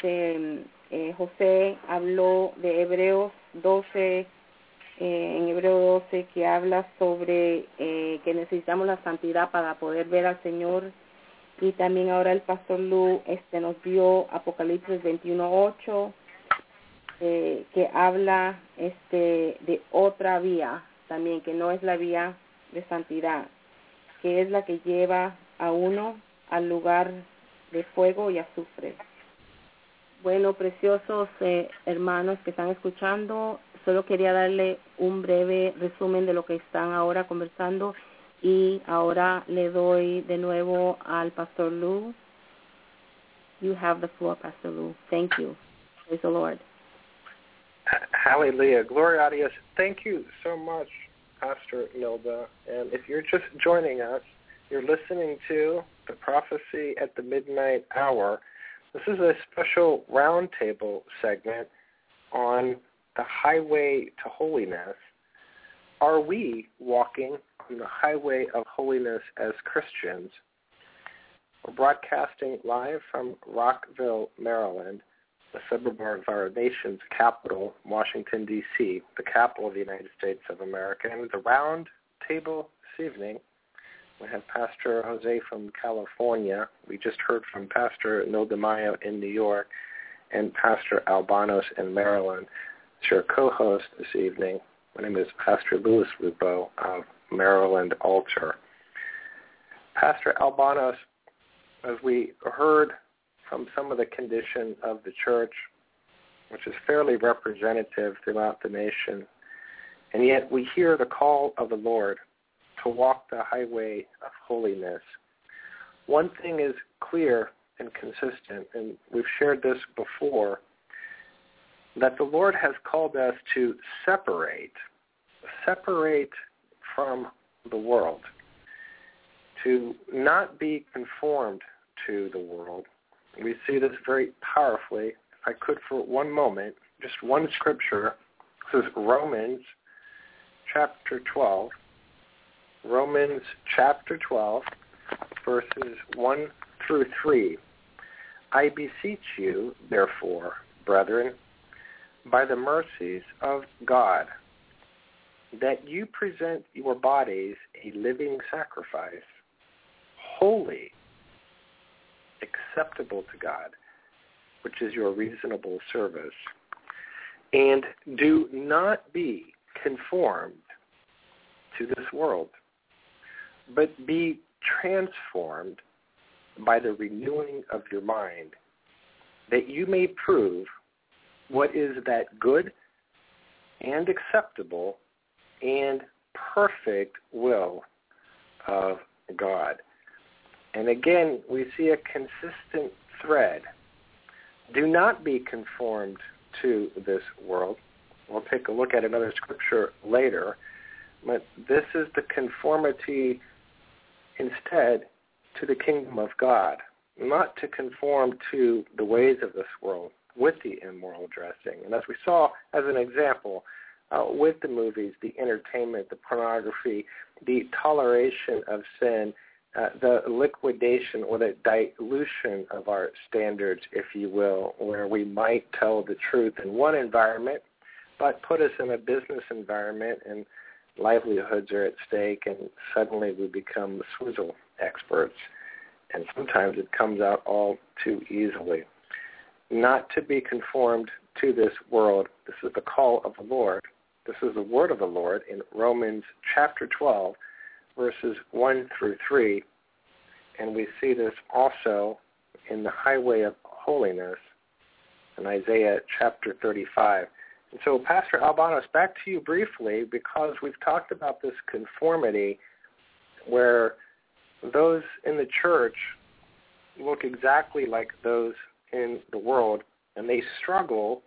José habló de Hebreos 12, en Hebreo 12, que habla sobre que necesitamos la santidad para poder ver al Señor. Y también ahora el pastor Lu nos dio Apocalipsis 21:8, que habla de otra vía también, que no es la vía de santidad, que es la que lleva a uno al lugar de fuego y azufre. Bueno, preciosos hermanos que están escuchando, solo quería darle un breve resumen de lo que están ahora conversando, y ahora le doy de nuevo al Pastor Lu. You have the floor, Pastor Lu. Thank you. Praise the Lord. Hallelujah. Gloria a Dios. Thank you so much, Pastor Nilda. And if you're just joining us, you're listening to the Prophecy at the Midnight Hour. This is a special roundtable segment on the highway to holiness. Are we walking on the highway of holiness as Christians? We're broadcasting live from Rockville, Maryland, the suburb of our nation's capital, Washington, D.C., the capital of the United States of America. And with a round table this evening, we have Pastor Jose from California. We just heard from Pastor Neil DeMaio in New York and Pastor Albanos in Maryland. It's your co-host this evening. My name is Pastor Louis Lubo of Maryland Altar. Pastor Albanos, as we heard from some of the condition of the church, which is fairly representative throughout the nation, and yet we hear the call of the Lord to walk the highway of holiness. One thing is clear and consistent, and we've shared this before, that the Lord has called us to separate from the world, to not be conformed to the world. We see this very powerfully. If I could for one moment, just one scripture. This is Romans chapter 12. Romans chapter 12, verses 1 through 3. I beseech you, therefore, brethren, by the mercies of God, that you present your bodies a living sacrifice, holy, acceptable to God, which is your reasonable service. And do not be conformed to this world, but be transformed by the renewing of your mind, that you may prove what is that good and acceptable and perfect will of God. And again, we see a consistent thread. Do not be conformed to this world. We'll take a look at another scripture later, but this is the conformity instead to the kingdom of God, not to conform to the ways of this world with the immoral dressing. And as we saw as an example, with the movies, the entertainment, the pornography, the toleration of sin, the liquidation or the dilution of our standards, if you will, where we might tell the truth in one environment, but put us in a business environment and livelihoods are at stake, and suddenly we become swizzle experts. And sometimes it comes out all too easily. Not to be conformed to this world. This is the call of the Lord. This is the word of the Lord in Romans chapter 12, verses 1 through 3. And we see this also in the highway of holiness in Isaiah chapter 35. And so, Pastor Albanos, back to you briefly, because we've talked about this conformity where those in the church look exactly like those in the world, and they struggle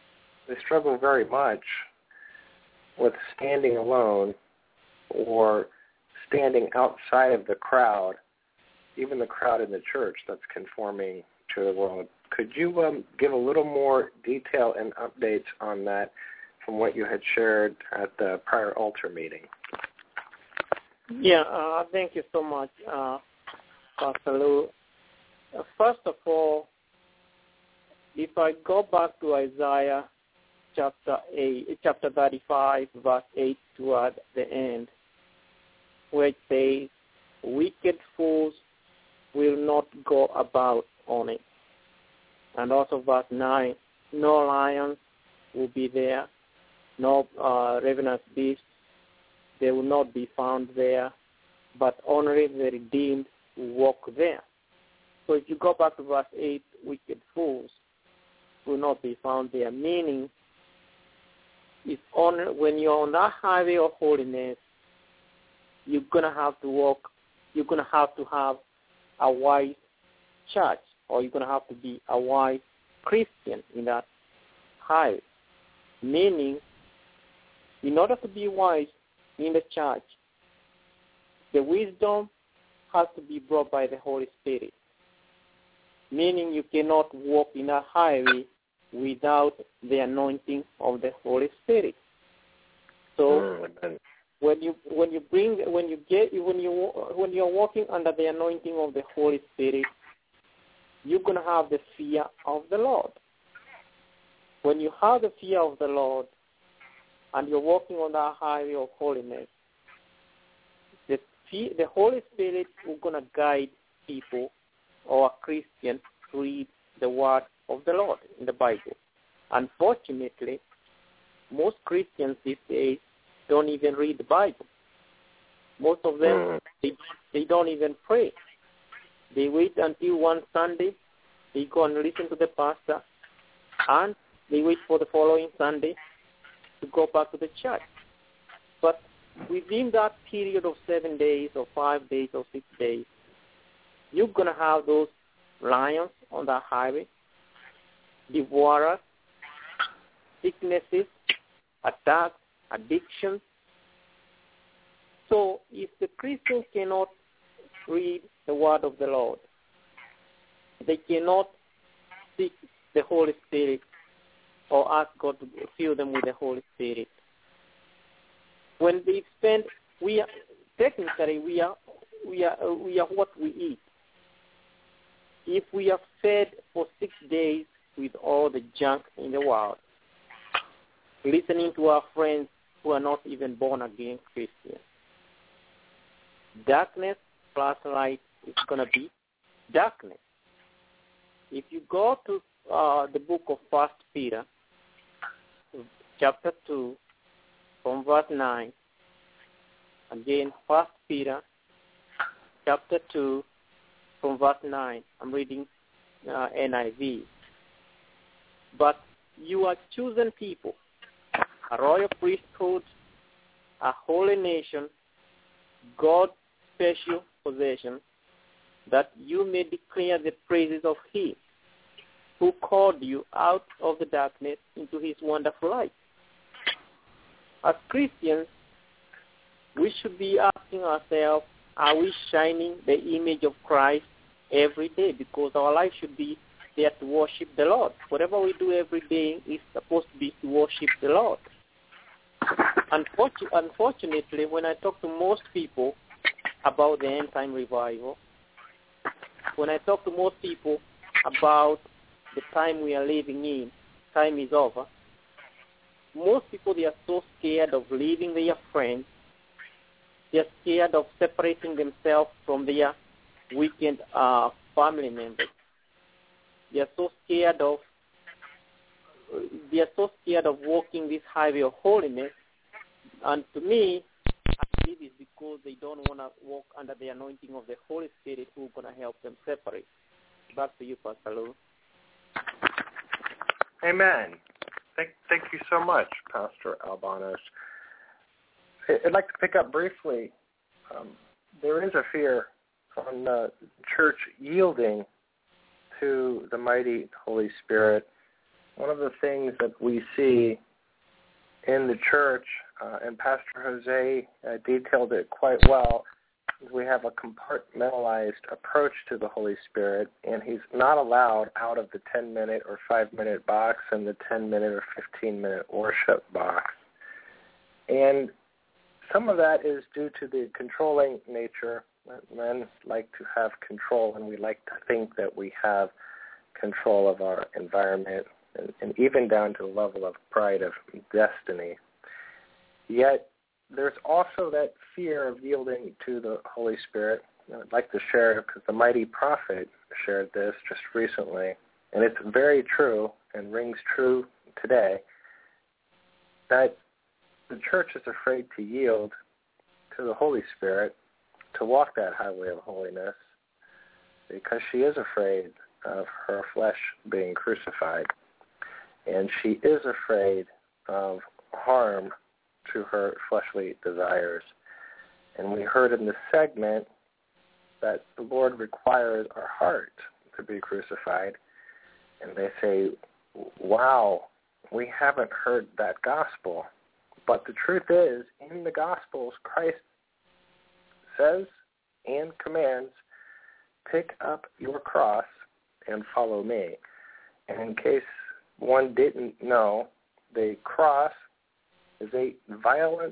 very much with standing alone or standing outside of the crowd, even the crowd in the church that's conforming to the world. Could you give a little more detail and updates on that from what you had shared at the prior altar meeting? Yeah, thank you so much, Pastor Lou. First of all, if I go back to Isaiah chapter 35, verse 8 toward the end, where it says, wicked fools will not go about on it. And also verse 9, no lions will be there, no ravenous beasts, they will not be found there, but only the redeemed will walk there. So if you go back to verse 8, wicked fools will not be found there, meaning it's only when you're on that highway of holiness, you're going to have to walk, you're going to have a wise church, or you're going to have to be a wise Christian in that highway. Meaning, in order to be wise in the church, the wisdom has to be brought by the Holy Spirit. Meaning you cannot walk in a highway without the anointing of the Holy Spirit. So when you're walking under the anointing of the Holy Spirit, you're going to have the fear of the Lord. When you have the fear of the Lord and you're walking on that highway of holiness, the Holy Spirit is going to guide people or Christians to read the word of the Lord in the Bible. Unfortunately, most Christians these days don't even read the Bible. Most of them, they don't even pray. They wait until one Sunday, they go and listen to the pastor, and they wait for the following Sunday to go back to the church. But within that period of 7 days or 5 days or 6 days, you're going to have those lions on that highway, devourers, sicknesses, attacks, addictions. So if the Christians cannot read the word of the Lord, they cannot seek the Holy Spirit or ask God to fill them with the Holy Spirit. When they spend, we are what we eat. If we are fed for 6 days with all the junk in the world, listening to our friends who are not even born again Christians, darkness plus light is going to be darkness. If you go to the book of 1 Peter, chapter 2, from verse 9, again, 1 Peter, chapter 2, from verse 9, I'm reading NIV. But you are chosen people, a royal priesthood, a holy nation, God's special possession, that you may declare the praises of Him who called you out of the darkness into His wonderful light. As Christians, we should be asking ourselves, are we shining the image of Christ every day? Because our life should be there to worship the Lord. Whatever we do every day is supposed to be to worship the Lord. Unfortunately, when I talk to most people about the end-time revival, when I talk to most people about the time we are living in, time is over, most people, they are so scared of leaving their friends. They are scared of separating themselves from their weekend family members. They are so scared of walking this highway of holiness. And to me, I believe it's because they don't want to walk under the anointing of the Holy Spirit who's going to help them separate. Back to you, Pastor Lou. Amen. Thank you so much, Pastor Albanos. I'd like to pick up briefly. There is a fear on the church yielding to the mighty Holy Spirit. One of the things that we see in the church, and Pastor Jose detailed it quite well, is we have a compartmentalized approach to the Holy Spirit, and He's not allowed out of the 10-minute or 5-minute box and the 10-minute or 15-minute worship box. And some of that is due to the controlling nature. Men like to have control, and we like to think that we have control of our environment, and even down to the level of pride of destiny. Yet there's also that fear of yielding to the Holy Spirit. I'd like to share, because the mighty prophet shared this just recently, and it's very true and rings true today, that the church is afraid to yield to the Holy Spirit to walk that highway of holiness because she is afraid of her flesh being crucified, and she is afraid of harm to her fleshly desires. And we heard in this segment that the Lord requires our heart to be crucified, and they say, wow, we haven't heard that gospel. But the truth is, in the Gospels, Christ says and commands, pick up your cross and follow me. And in case one didn't know, the cross is a violent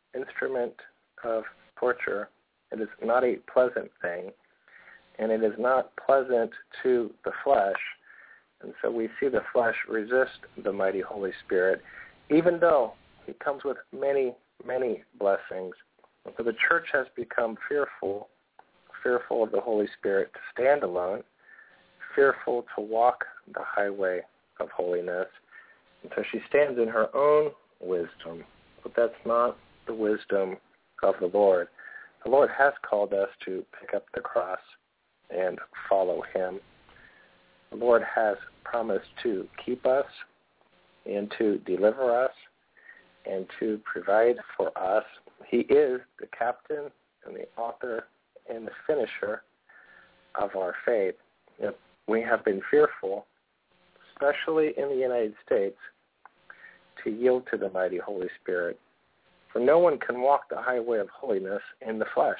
instrument of torture. It is not a pleasant thing, and it is not pleasant to the flesh. And so we see the flesh resist the mighty Holy Spirit, even though he comes with many, many blessings. And so the church has become fearful of the Holy Spirit to stand alone, fearful to walk the highway of holiness. And so she stands in her own wisdom, but that's not the wisdom of the Lord. The Lord has called us to pick up the cross and follow him. The Lord has promised to keep us and to deliver us and to provide for us. He is the captain and the author and the finisher of our faith. We have been fearful, especially in the United States, to yield to the mighty Holy Spirit. For no one can walk the highway of holiness in the flesh.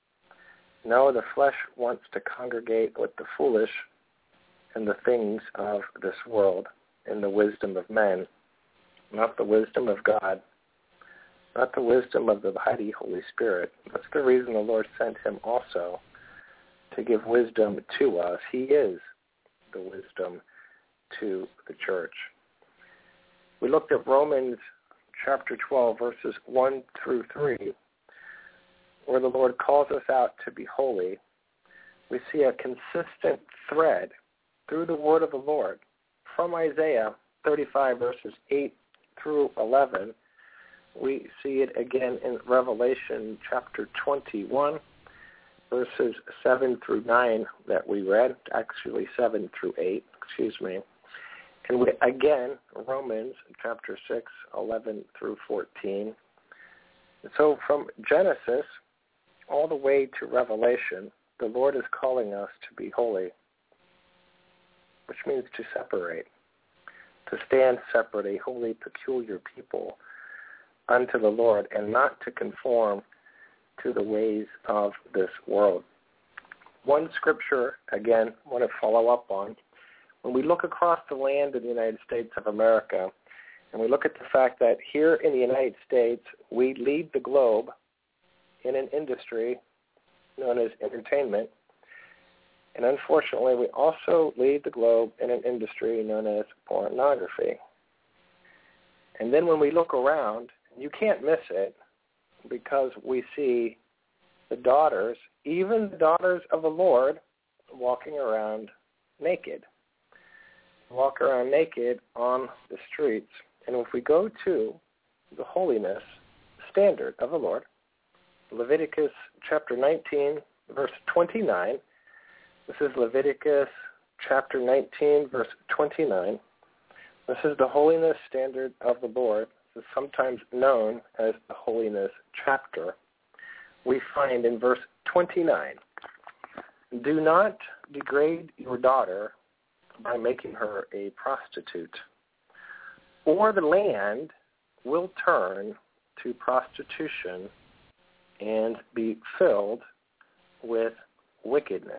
No, the flesh wants to congregate with the foolish and the things of this world and the wisdom of men, not the wisdom of God, not the wisdom of the mighty Holy Spirit. That's the reason the Lord sent him also, to give wisdom to us. He is the wisdom to the church. We looked at Romans chapter 12, verses 1 through 3, where the Lord calls us out to be holy. We see a consistent thread through the word of the Lord from Isaiah 35, verses 8 through 11. We see it again in Revelation chapter 21, verses 7 through 9 that we read, actually 7 through 8, And we, again, Romans chapter 6, 11 through 14. So from Genesis all the way to Revelation, the Lord is calling us to be holy, which means to separate, to stand separate, a holy, peculiar people unto the Lord, and not to conform to the ways of this world. One scripture, again, I want to follow up on. When we look across the land of the United States of America, and we look at the fact that here in the United States, we lead the globe in an industry known as entertainment, and unfortunately, we also lead the globe in an industry known as pornography. And then when we look around, you can't miss it, because we see the daughters, even the daughters of the Lord, walking around naked. Walk around naked on the streets. And if we go to the holiness standard of the Lord, Leviticus chapter 19, verse 29, this is Leviticus chapter 19, verse 29. This is the holiness standard of the Lord. This is sometimes known as the holiness chapter. We find in verse 29, do not degrade your daughter by making her a prostitute, or the land will turn to prostitution and be filled with wickedness.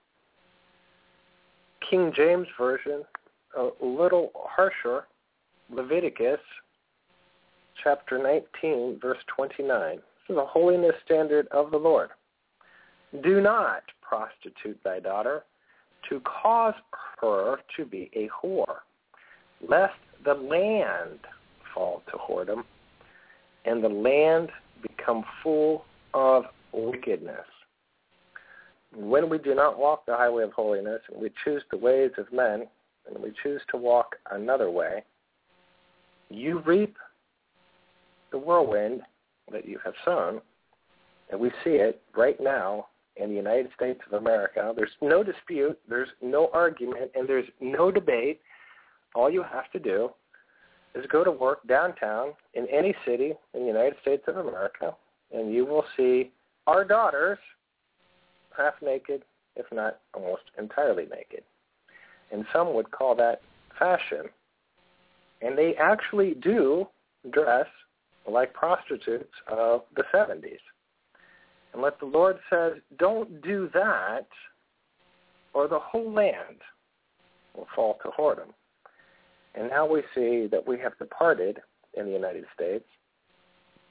King James Version, a little harsher, Leviticus chapter 19, verse 29. This is the holiness standard of the Lord. Do not prostitute thy daughter, to cause her to be a whore, lest the land fall to whoredom, and the land become full of wickedness. When we do not walk the highway of holiness, and we choose the ways of men, and we choose to walk another way, you reap the whirlwind that you have sown, and we see it right now in the United States of America. There's no dispute, there's no argument, and there's no debate. All you have to do is go to work downtown in any city in the United States of America, and you will see our daughters half naked, if not almost entirely naked. And some would call that fashion. And they actually do dress like prostitutes of the 70s. And what the Lord says, don't do that, or the whole land will fall to whoredom. And now we see that we have departed in the United States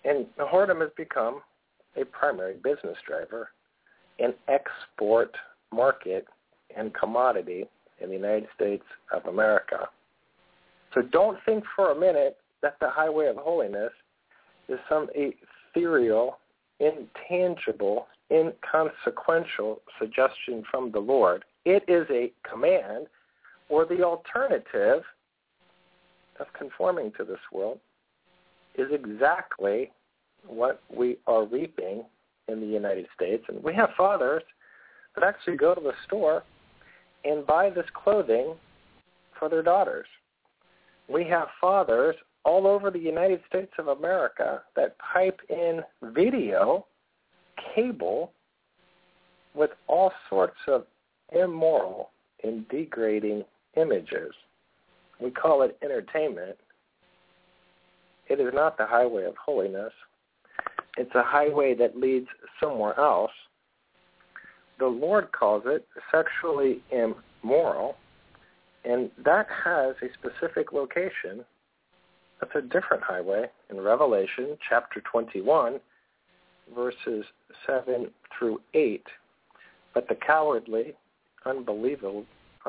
And whoredom has become a primary business driver, an export market and commodity in the United States of America. So don't think for a minute that the highway of holiness is some ethereal, intangible, inconsequential suggestion from the Lord. It is a command, or the alternative of conforming to this world is exactly what we are reaping in the United States. And we have fathers that actually go to the store and buy this clothing for their daughters. We have fathers all over the United States of America that pipe in video, cable, with all sorts of immoral and degrading images. We call it entertainment. It is not the highway of holiness. It's a highway that leads somewhere else. The Lord calls it sexually immoral, and that has a specific location. That's a different highway in Revelation chapter 21, verses 7 through 8. But the cowardly, unbelieving,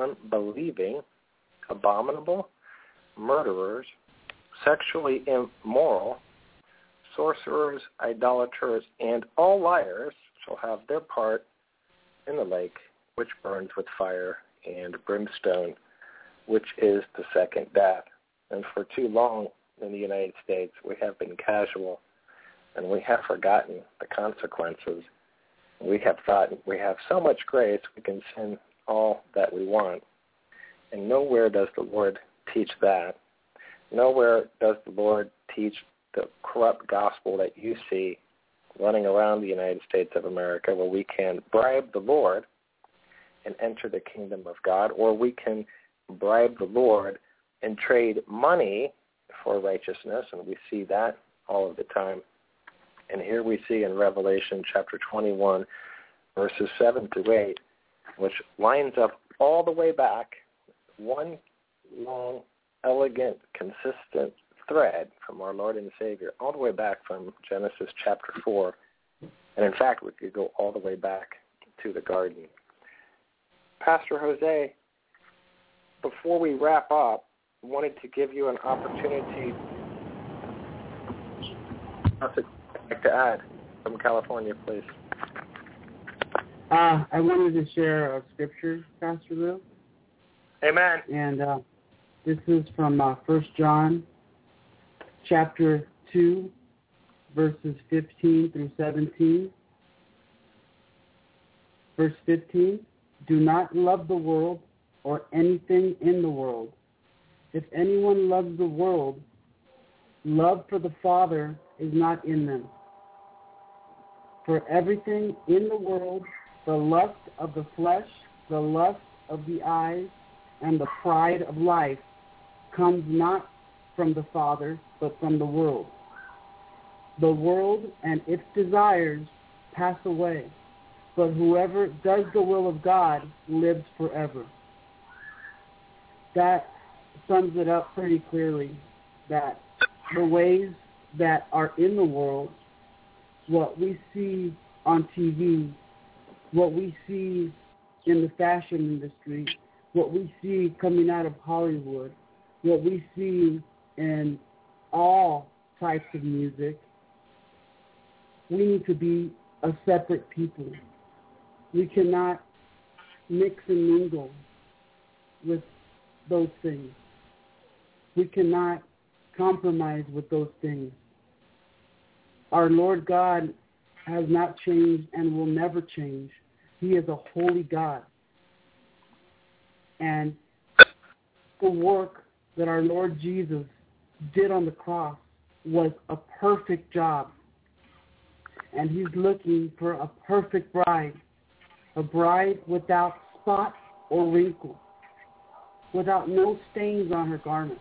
abominable, murderers, sexually immoral, sorcerers, idolaters, and all liars shall have their part in the lake, which burns with fire and brimstone, which is the second death. And for too long in the United States, we have been casual, and we have forgotten the consequences. We have thought we have so much grace, we can sin all that we want. And nowhere does the Lord teach that. Nowhere does the Lord teach the corrupt gospel that you see running around the United States of America, where we can bribe the Lord and enter the kingdom of God, or we can bribe the Lord and trade money for righteousness, and we see that all of the time. And here we see in Revelation chapter 21, verses 7 through 8, which lines up all the way back, one long, elegant, consistent thread from our Lord and Savior, all the way back from Genesis chapter 4. And in fact, we could go all the way back to the garden. Pastor Jose, before we wrap up, I wanted to give you an opportunity to add from California, please. I wanted to share a scripture, Pastor Will. Amen. And this is from 1 John chapter 2, verses 15 through 17. Verse 15, do not love the world or anything in the world. If anyone loves the world, love for the Father is not in them. For everything in the world, the lust of the flesh, the lust of the eyes, and the pride of life comes not from the Father, but from the world. The world and its desires pass away, but whoever does the will of God lives forever. That sums it up pretty clearly, that the ways that are in the world, what we see on TV, what we see in the fashion industry, what we see coming out of Hollywood, what we see in all types of music, we need to be a separate people. We cannot mix and mingle with those things. We cannot compromise with those things. Our Lord God has not changed and will never change. He is a holy God. And the work that our Lord Jesus did on the cross was a perfect job. And he's looking for a perfect bride, a bride without spot or wrinkle, without no stains on her garments.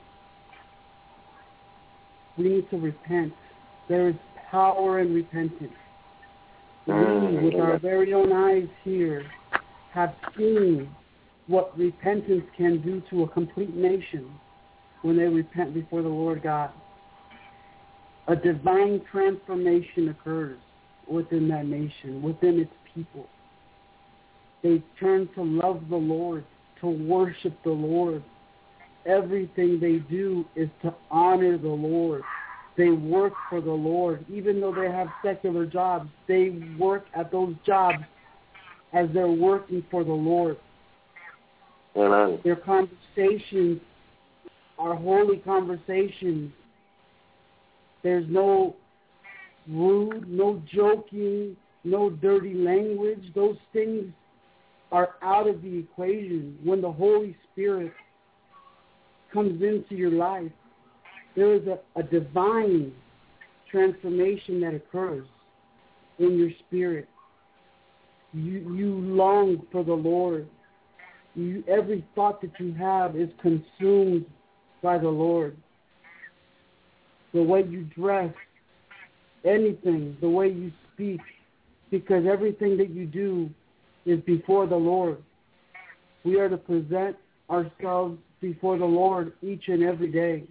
We need to repent. There is power in repentance. We, with our very own eyes here, have seen what repentance can do to a complete nation when they repent before the Lord God. a divine transformation occurs within that nation, within its people. They turn to love the Lord, to worship the Lord. Everything they do is to honor the Lord. They work for the Lord. Even though they have secular jobs, they work at those jobs as they're working for the Lord. Amen. Their conversations are holy conversations. There's no rude, no joking, no dirty language. Those things are out of the equation. When the Holy Spirit comes into your life, there is a divine transformation that occurs in your spirit. You long for the Lord. Every thought that you have is consumed by the Lord. The way you dress, anything, the way you speak, because everything that you do is before the Lord. We are to present ourselves before the Lord each and every day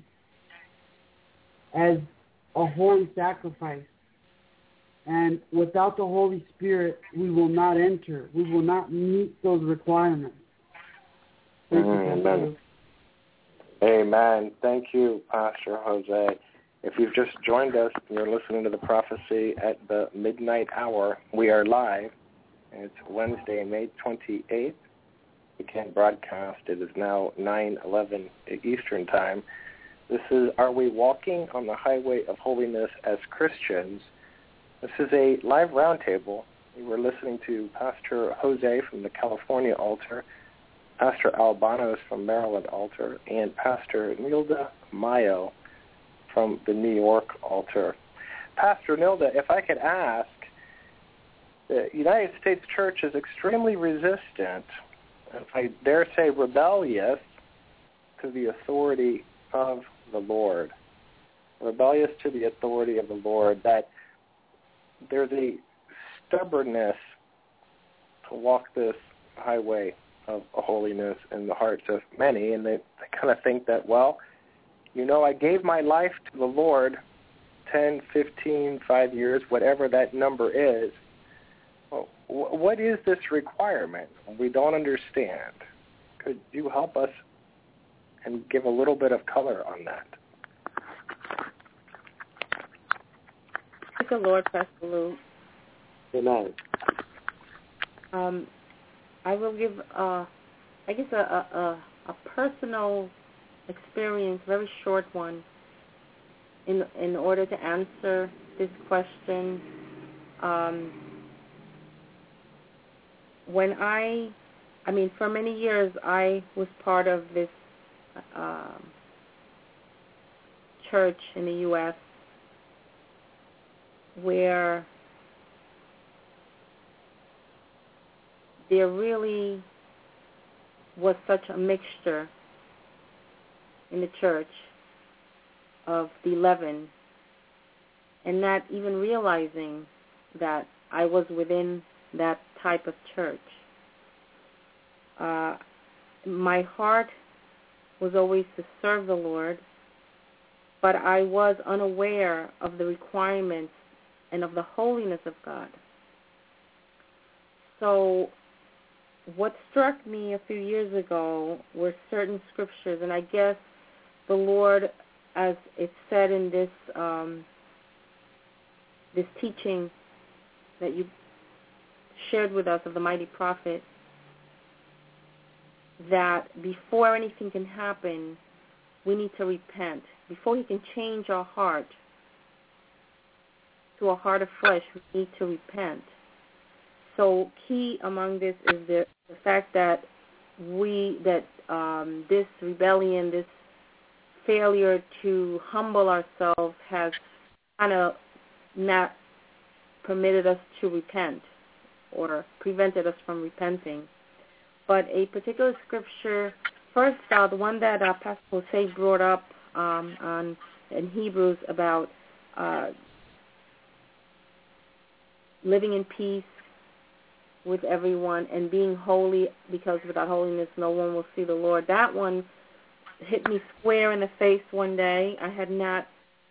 as a holy sacrifice. And without the Holy Spirit, we will not enter. We will not meet those requirements. Amen. Amen. Thank you, Pastor Jose. If you've just joined us, you're listening to the prophecy at the midnight hour. We are live. It's Wednesday, May 28th. We can't broadcast. It is now 9:11 Eastern Time. This is Are We Walking on the Highway of Holiness as Christians? This is a live roundtable. We were listening to Pastor Jose from the California altar, Pastor Albanos from Maryland altar, and Pastor Nilda Mayo from the New York altar. Pastor Nilda, if I could ask, the United States Church is extremely resistant, if I dare say rebellious, to the authority of the Lord. Rebellious to the authority of the Lord, that there's a stubbornness to walk this highway of holiness in the hearts of many, and they kind of think that, well, I gave my life to the Lord 10, 15, 5 years, whatever that number is. Well, what is this requirement? We don't understand. Could you help us and give a little bit of color on that? Thank the Lord, Pastor Lou. Amen. I will give, a personal experience, very short one, in order to answer this question. For many years I was part of this church in the U.S. where there really was such a mixture in the church of the 11, and not even realizing that I was within that type of church. My heart was always to serve the Lord, but I was unaware of the requirements and of the holiness of God. So what struck me a few years ago were certain scriptures, and I guess the Lord, as it's said in this this teaching that you shared with us of the mighty prophet, that before anything can happen, we need to repent. Before he can change our heart to a heart of flesh, we need to repent. So key among this is the fact that this rebellion, this failure to humble ourselves has kind of not permitted us to repent or prevented us from repenting. But a particular scripture, first, the one that Pastor Jose brought up in Hebrews about living in peace with everyone and being holy, because without holiness no one will see the Lord. That one hit me square in the face one day. I had not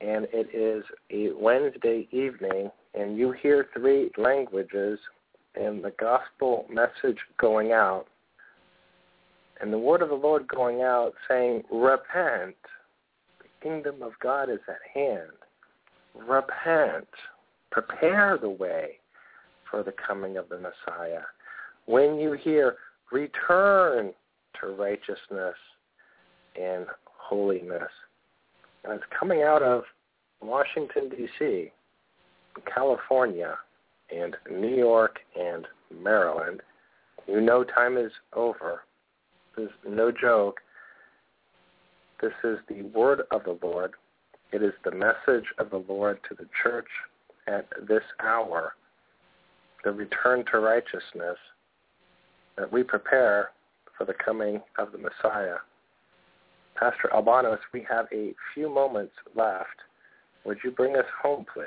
and it is a Wednesday evening, and you hear 3 languages and the gospel message going out, and the word of the Lord going out saying, repent, the kingdom of God is at hand. Repent, prepare the way for the coming of the Messiah. When you hear, return to righteousness and holiness. And it's coming out of Washington, D.C., California, and New York and Maryland. You know time is over. This is no joke. This is the word of the Lord. It is the message of the Lord to the church at this hour, the return to righteousness, that we prepare for the coming of the Messiah. Pastor Albanos, we have a few moments left. Would you bring us home, please?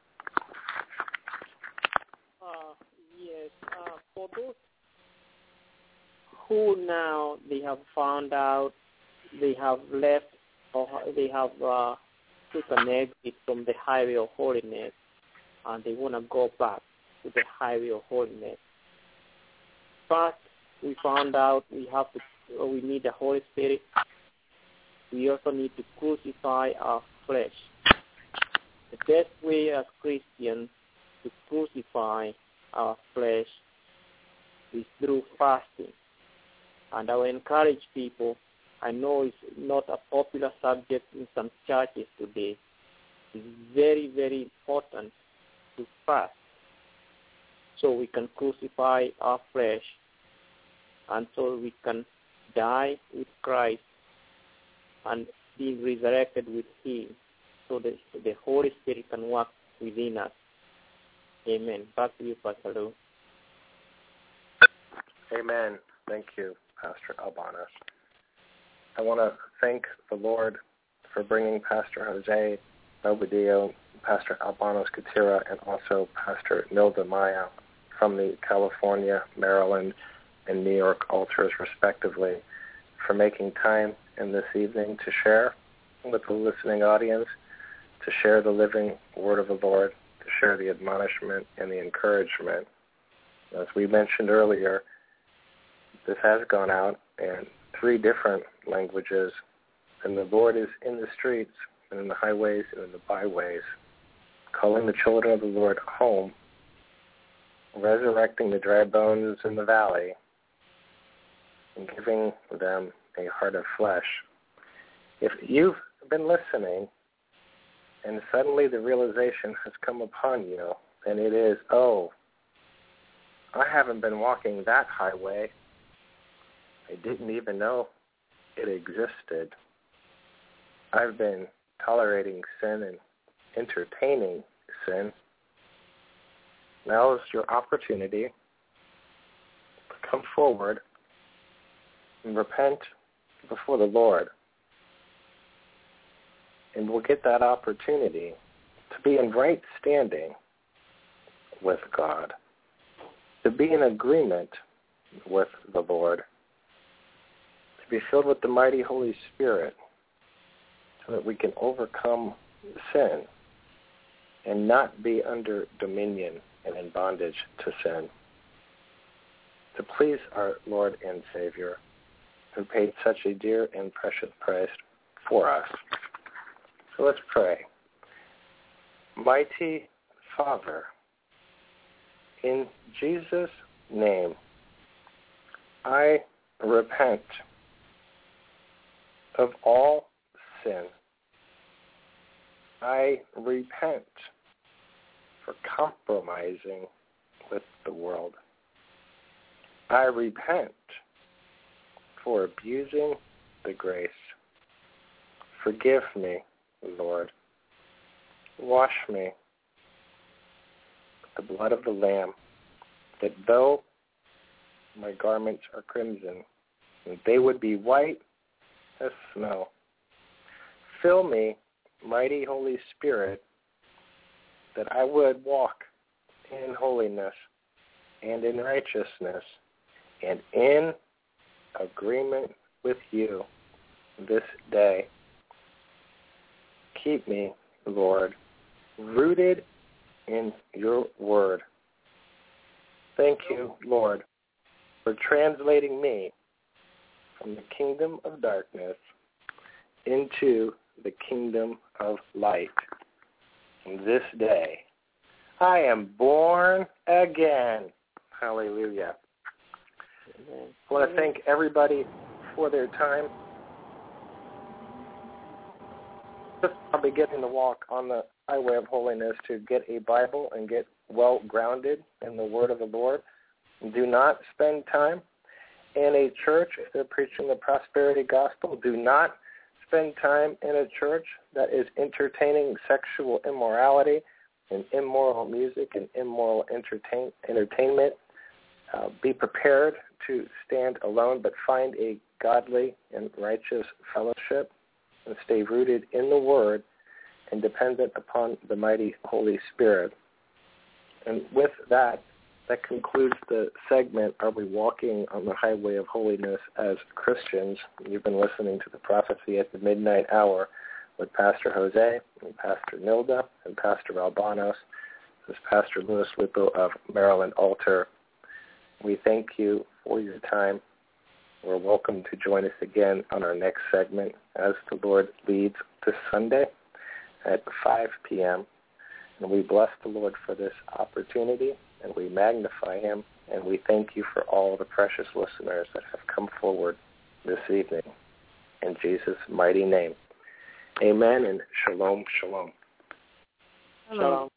Yes. For those who now they have found out, they have left, or they have took an exit from the highway of holiness, and they want to go back to the highway of holiness. First, we found out we need the Holy Spirit. We also need to crucify our flesh. The best way as Christians to crucify our flesh is through fasting. And I will encourage people, I know it's not a popular subject in some churches today. It's very, very important to fast so we can crucify our flesh and so we can die with Christ and be resurrected with Him so that the Holy Spirit can work within us. Amen. Back to you, Pastor Lou. Amen. Thank you, Pastor Albanos. I want to thank the Lord for bringing Pastor Jose Nobadillo, Pastor Albanos Katira, and also Pastor Nilda Maya from the California, Maryland, and New York altars, respectively, for making time in this evening to share with the listening audience, to share the living word of the Lord, to share the admonishment and the encouragement. As we mentioned earlier, this has gone out in 3 different languages, and the Lord is in the streets and in the highways and in the byways, calling the children of the Lord home, resurrecting the dry bones in the valley, and giving them a heart of flesh. If you've been listening and suddenly the realization has come upon you, and it is, oh, I haven't been walking that highway. I didn't even know it existed. I've been tolerating sin and entertaining sin. Now is your opportunity to come forward and repent before the Lord. And we'll get that opportunity to be in right standing with God, to be in agreement with the Lord, to be filled with the mighty Holy Spirit so that we can overcome sin and not be under dominion and in bondage to sin. To please our Lord and Savior, who paid such a dear and precious price for us. So let's pray. Mighty Father, in Jesus' name, I repent of all sin. I repent for compromising with the world. I repent for abusing the grace. Forgive me, Lord. Wash me with the blood of the Lamb, that though my garments are crimson, they would be white as snow. Fill me, mighty Holy Spirit, that I would walk in holiness and in righteousness and in agreement with you this day. Keep me Lord, rooted in your word. Thank you, Lord, for translating me from the kingdom of darkness into the kingdom of light. And this day, I am born again. Hallelujah. Amen. I want to thank everybody for their time. I'll be getting to walk on the highway of holiness to get a Bible and get well grounded in the word of the Lord. Do not spend time in a church if they're preaching the prosperity gospel. Do not spend time in a church that is entertaining sexual immorality and immoral music and immoral entertainment. Be prepared to stand alone, but find a godly and righteous fellowship and stay rooted in the Word and dependent upon the mighty Holy Spirit. And with that, that concludes the segment, Are We Walking on the Highway of Holiness as Christians? You've been listening to the Prophecy at the Midnight Hour with Pastor Jose and Pastor Nilda and Pastor Albanos. This is Pastor Louis Lupo of Maryland Altar. We thank you for your time. We're welcome to join us again on our next segment as the Lord leads this Sunday at 5 p.m. And we bless the Lord for this opportunity, and we magnify him, and we thank you for all the precious listeners that have come forward this evening. In Jesus' mighty name. Amen and shalom, shalom. Shalom.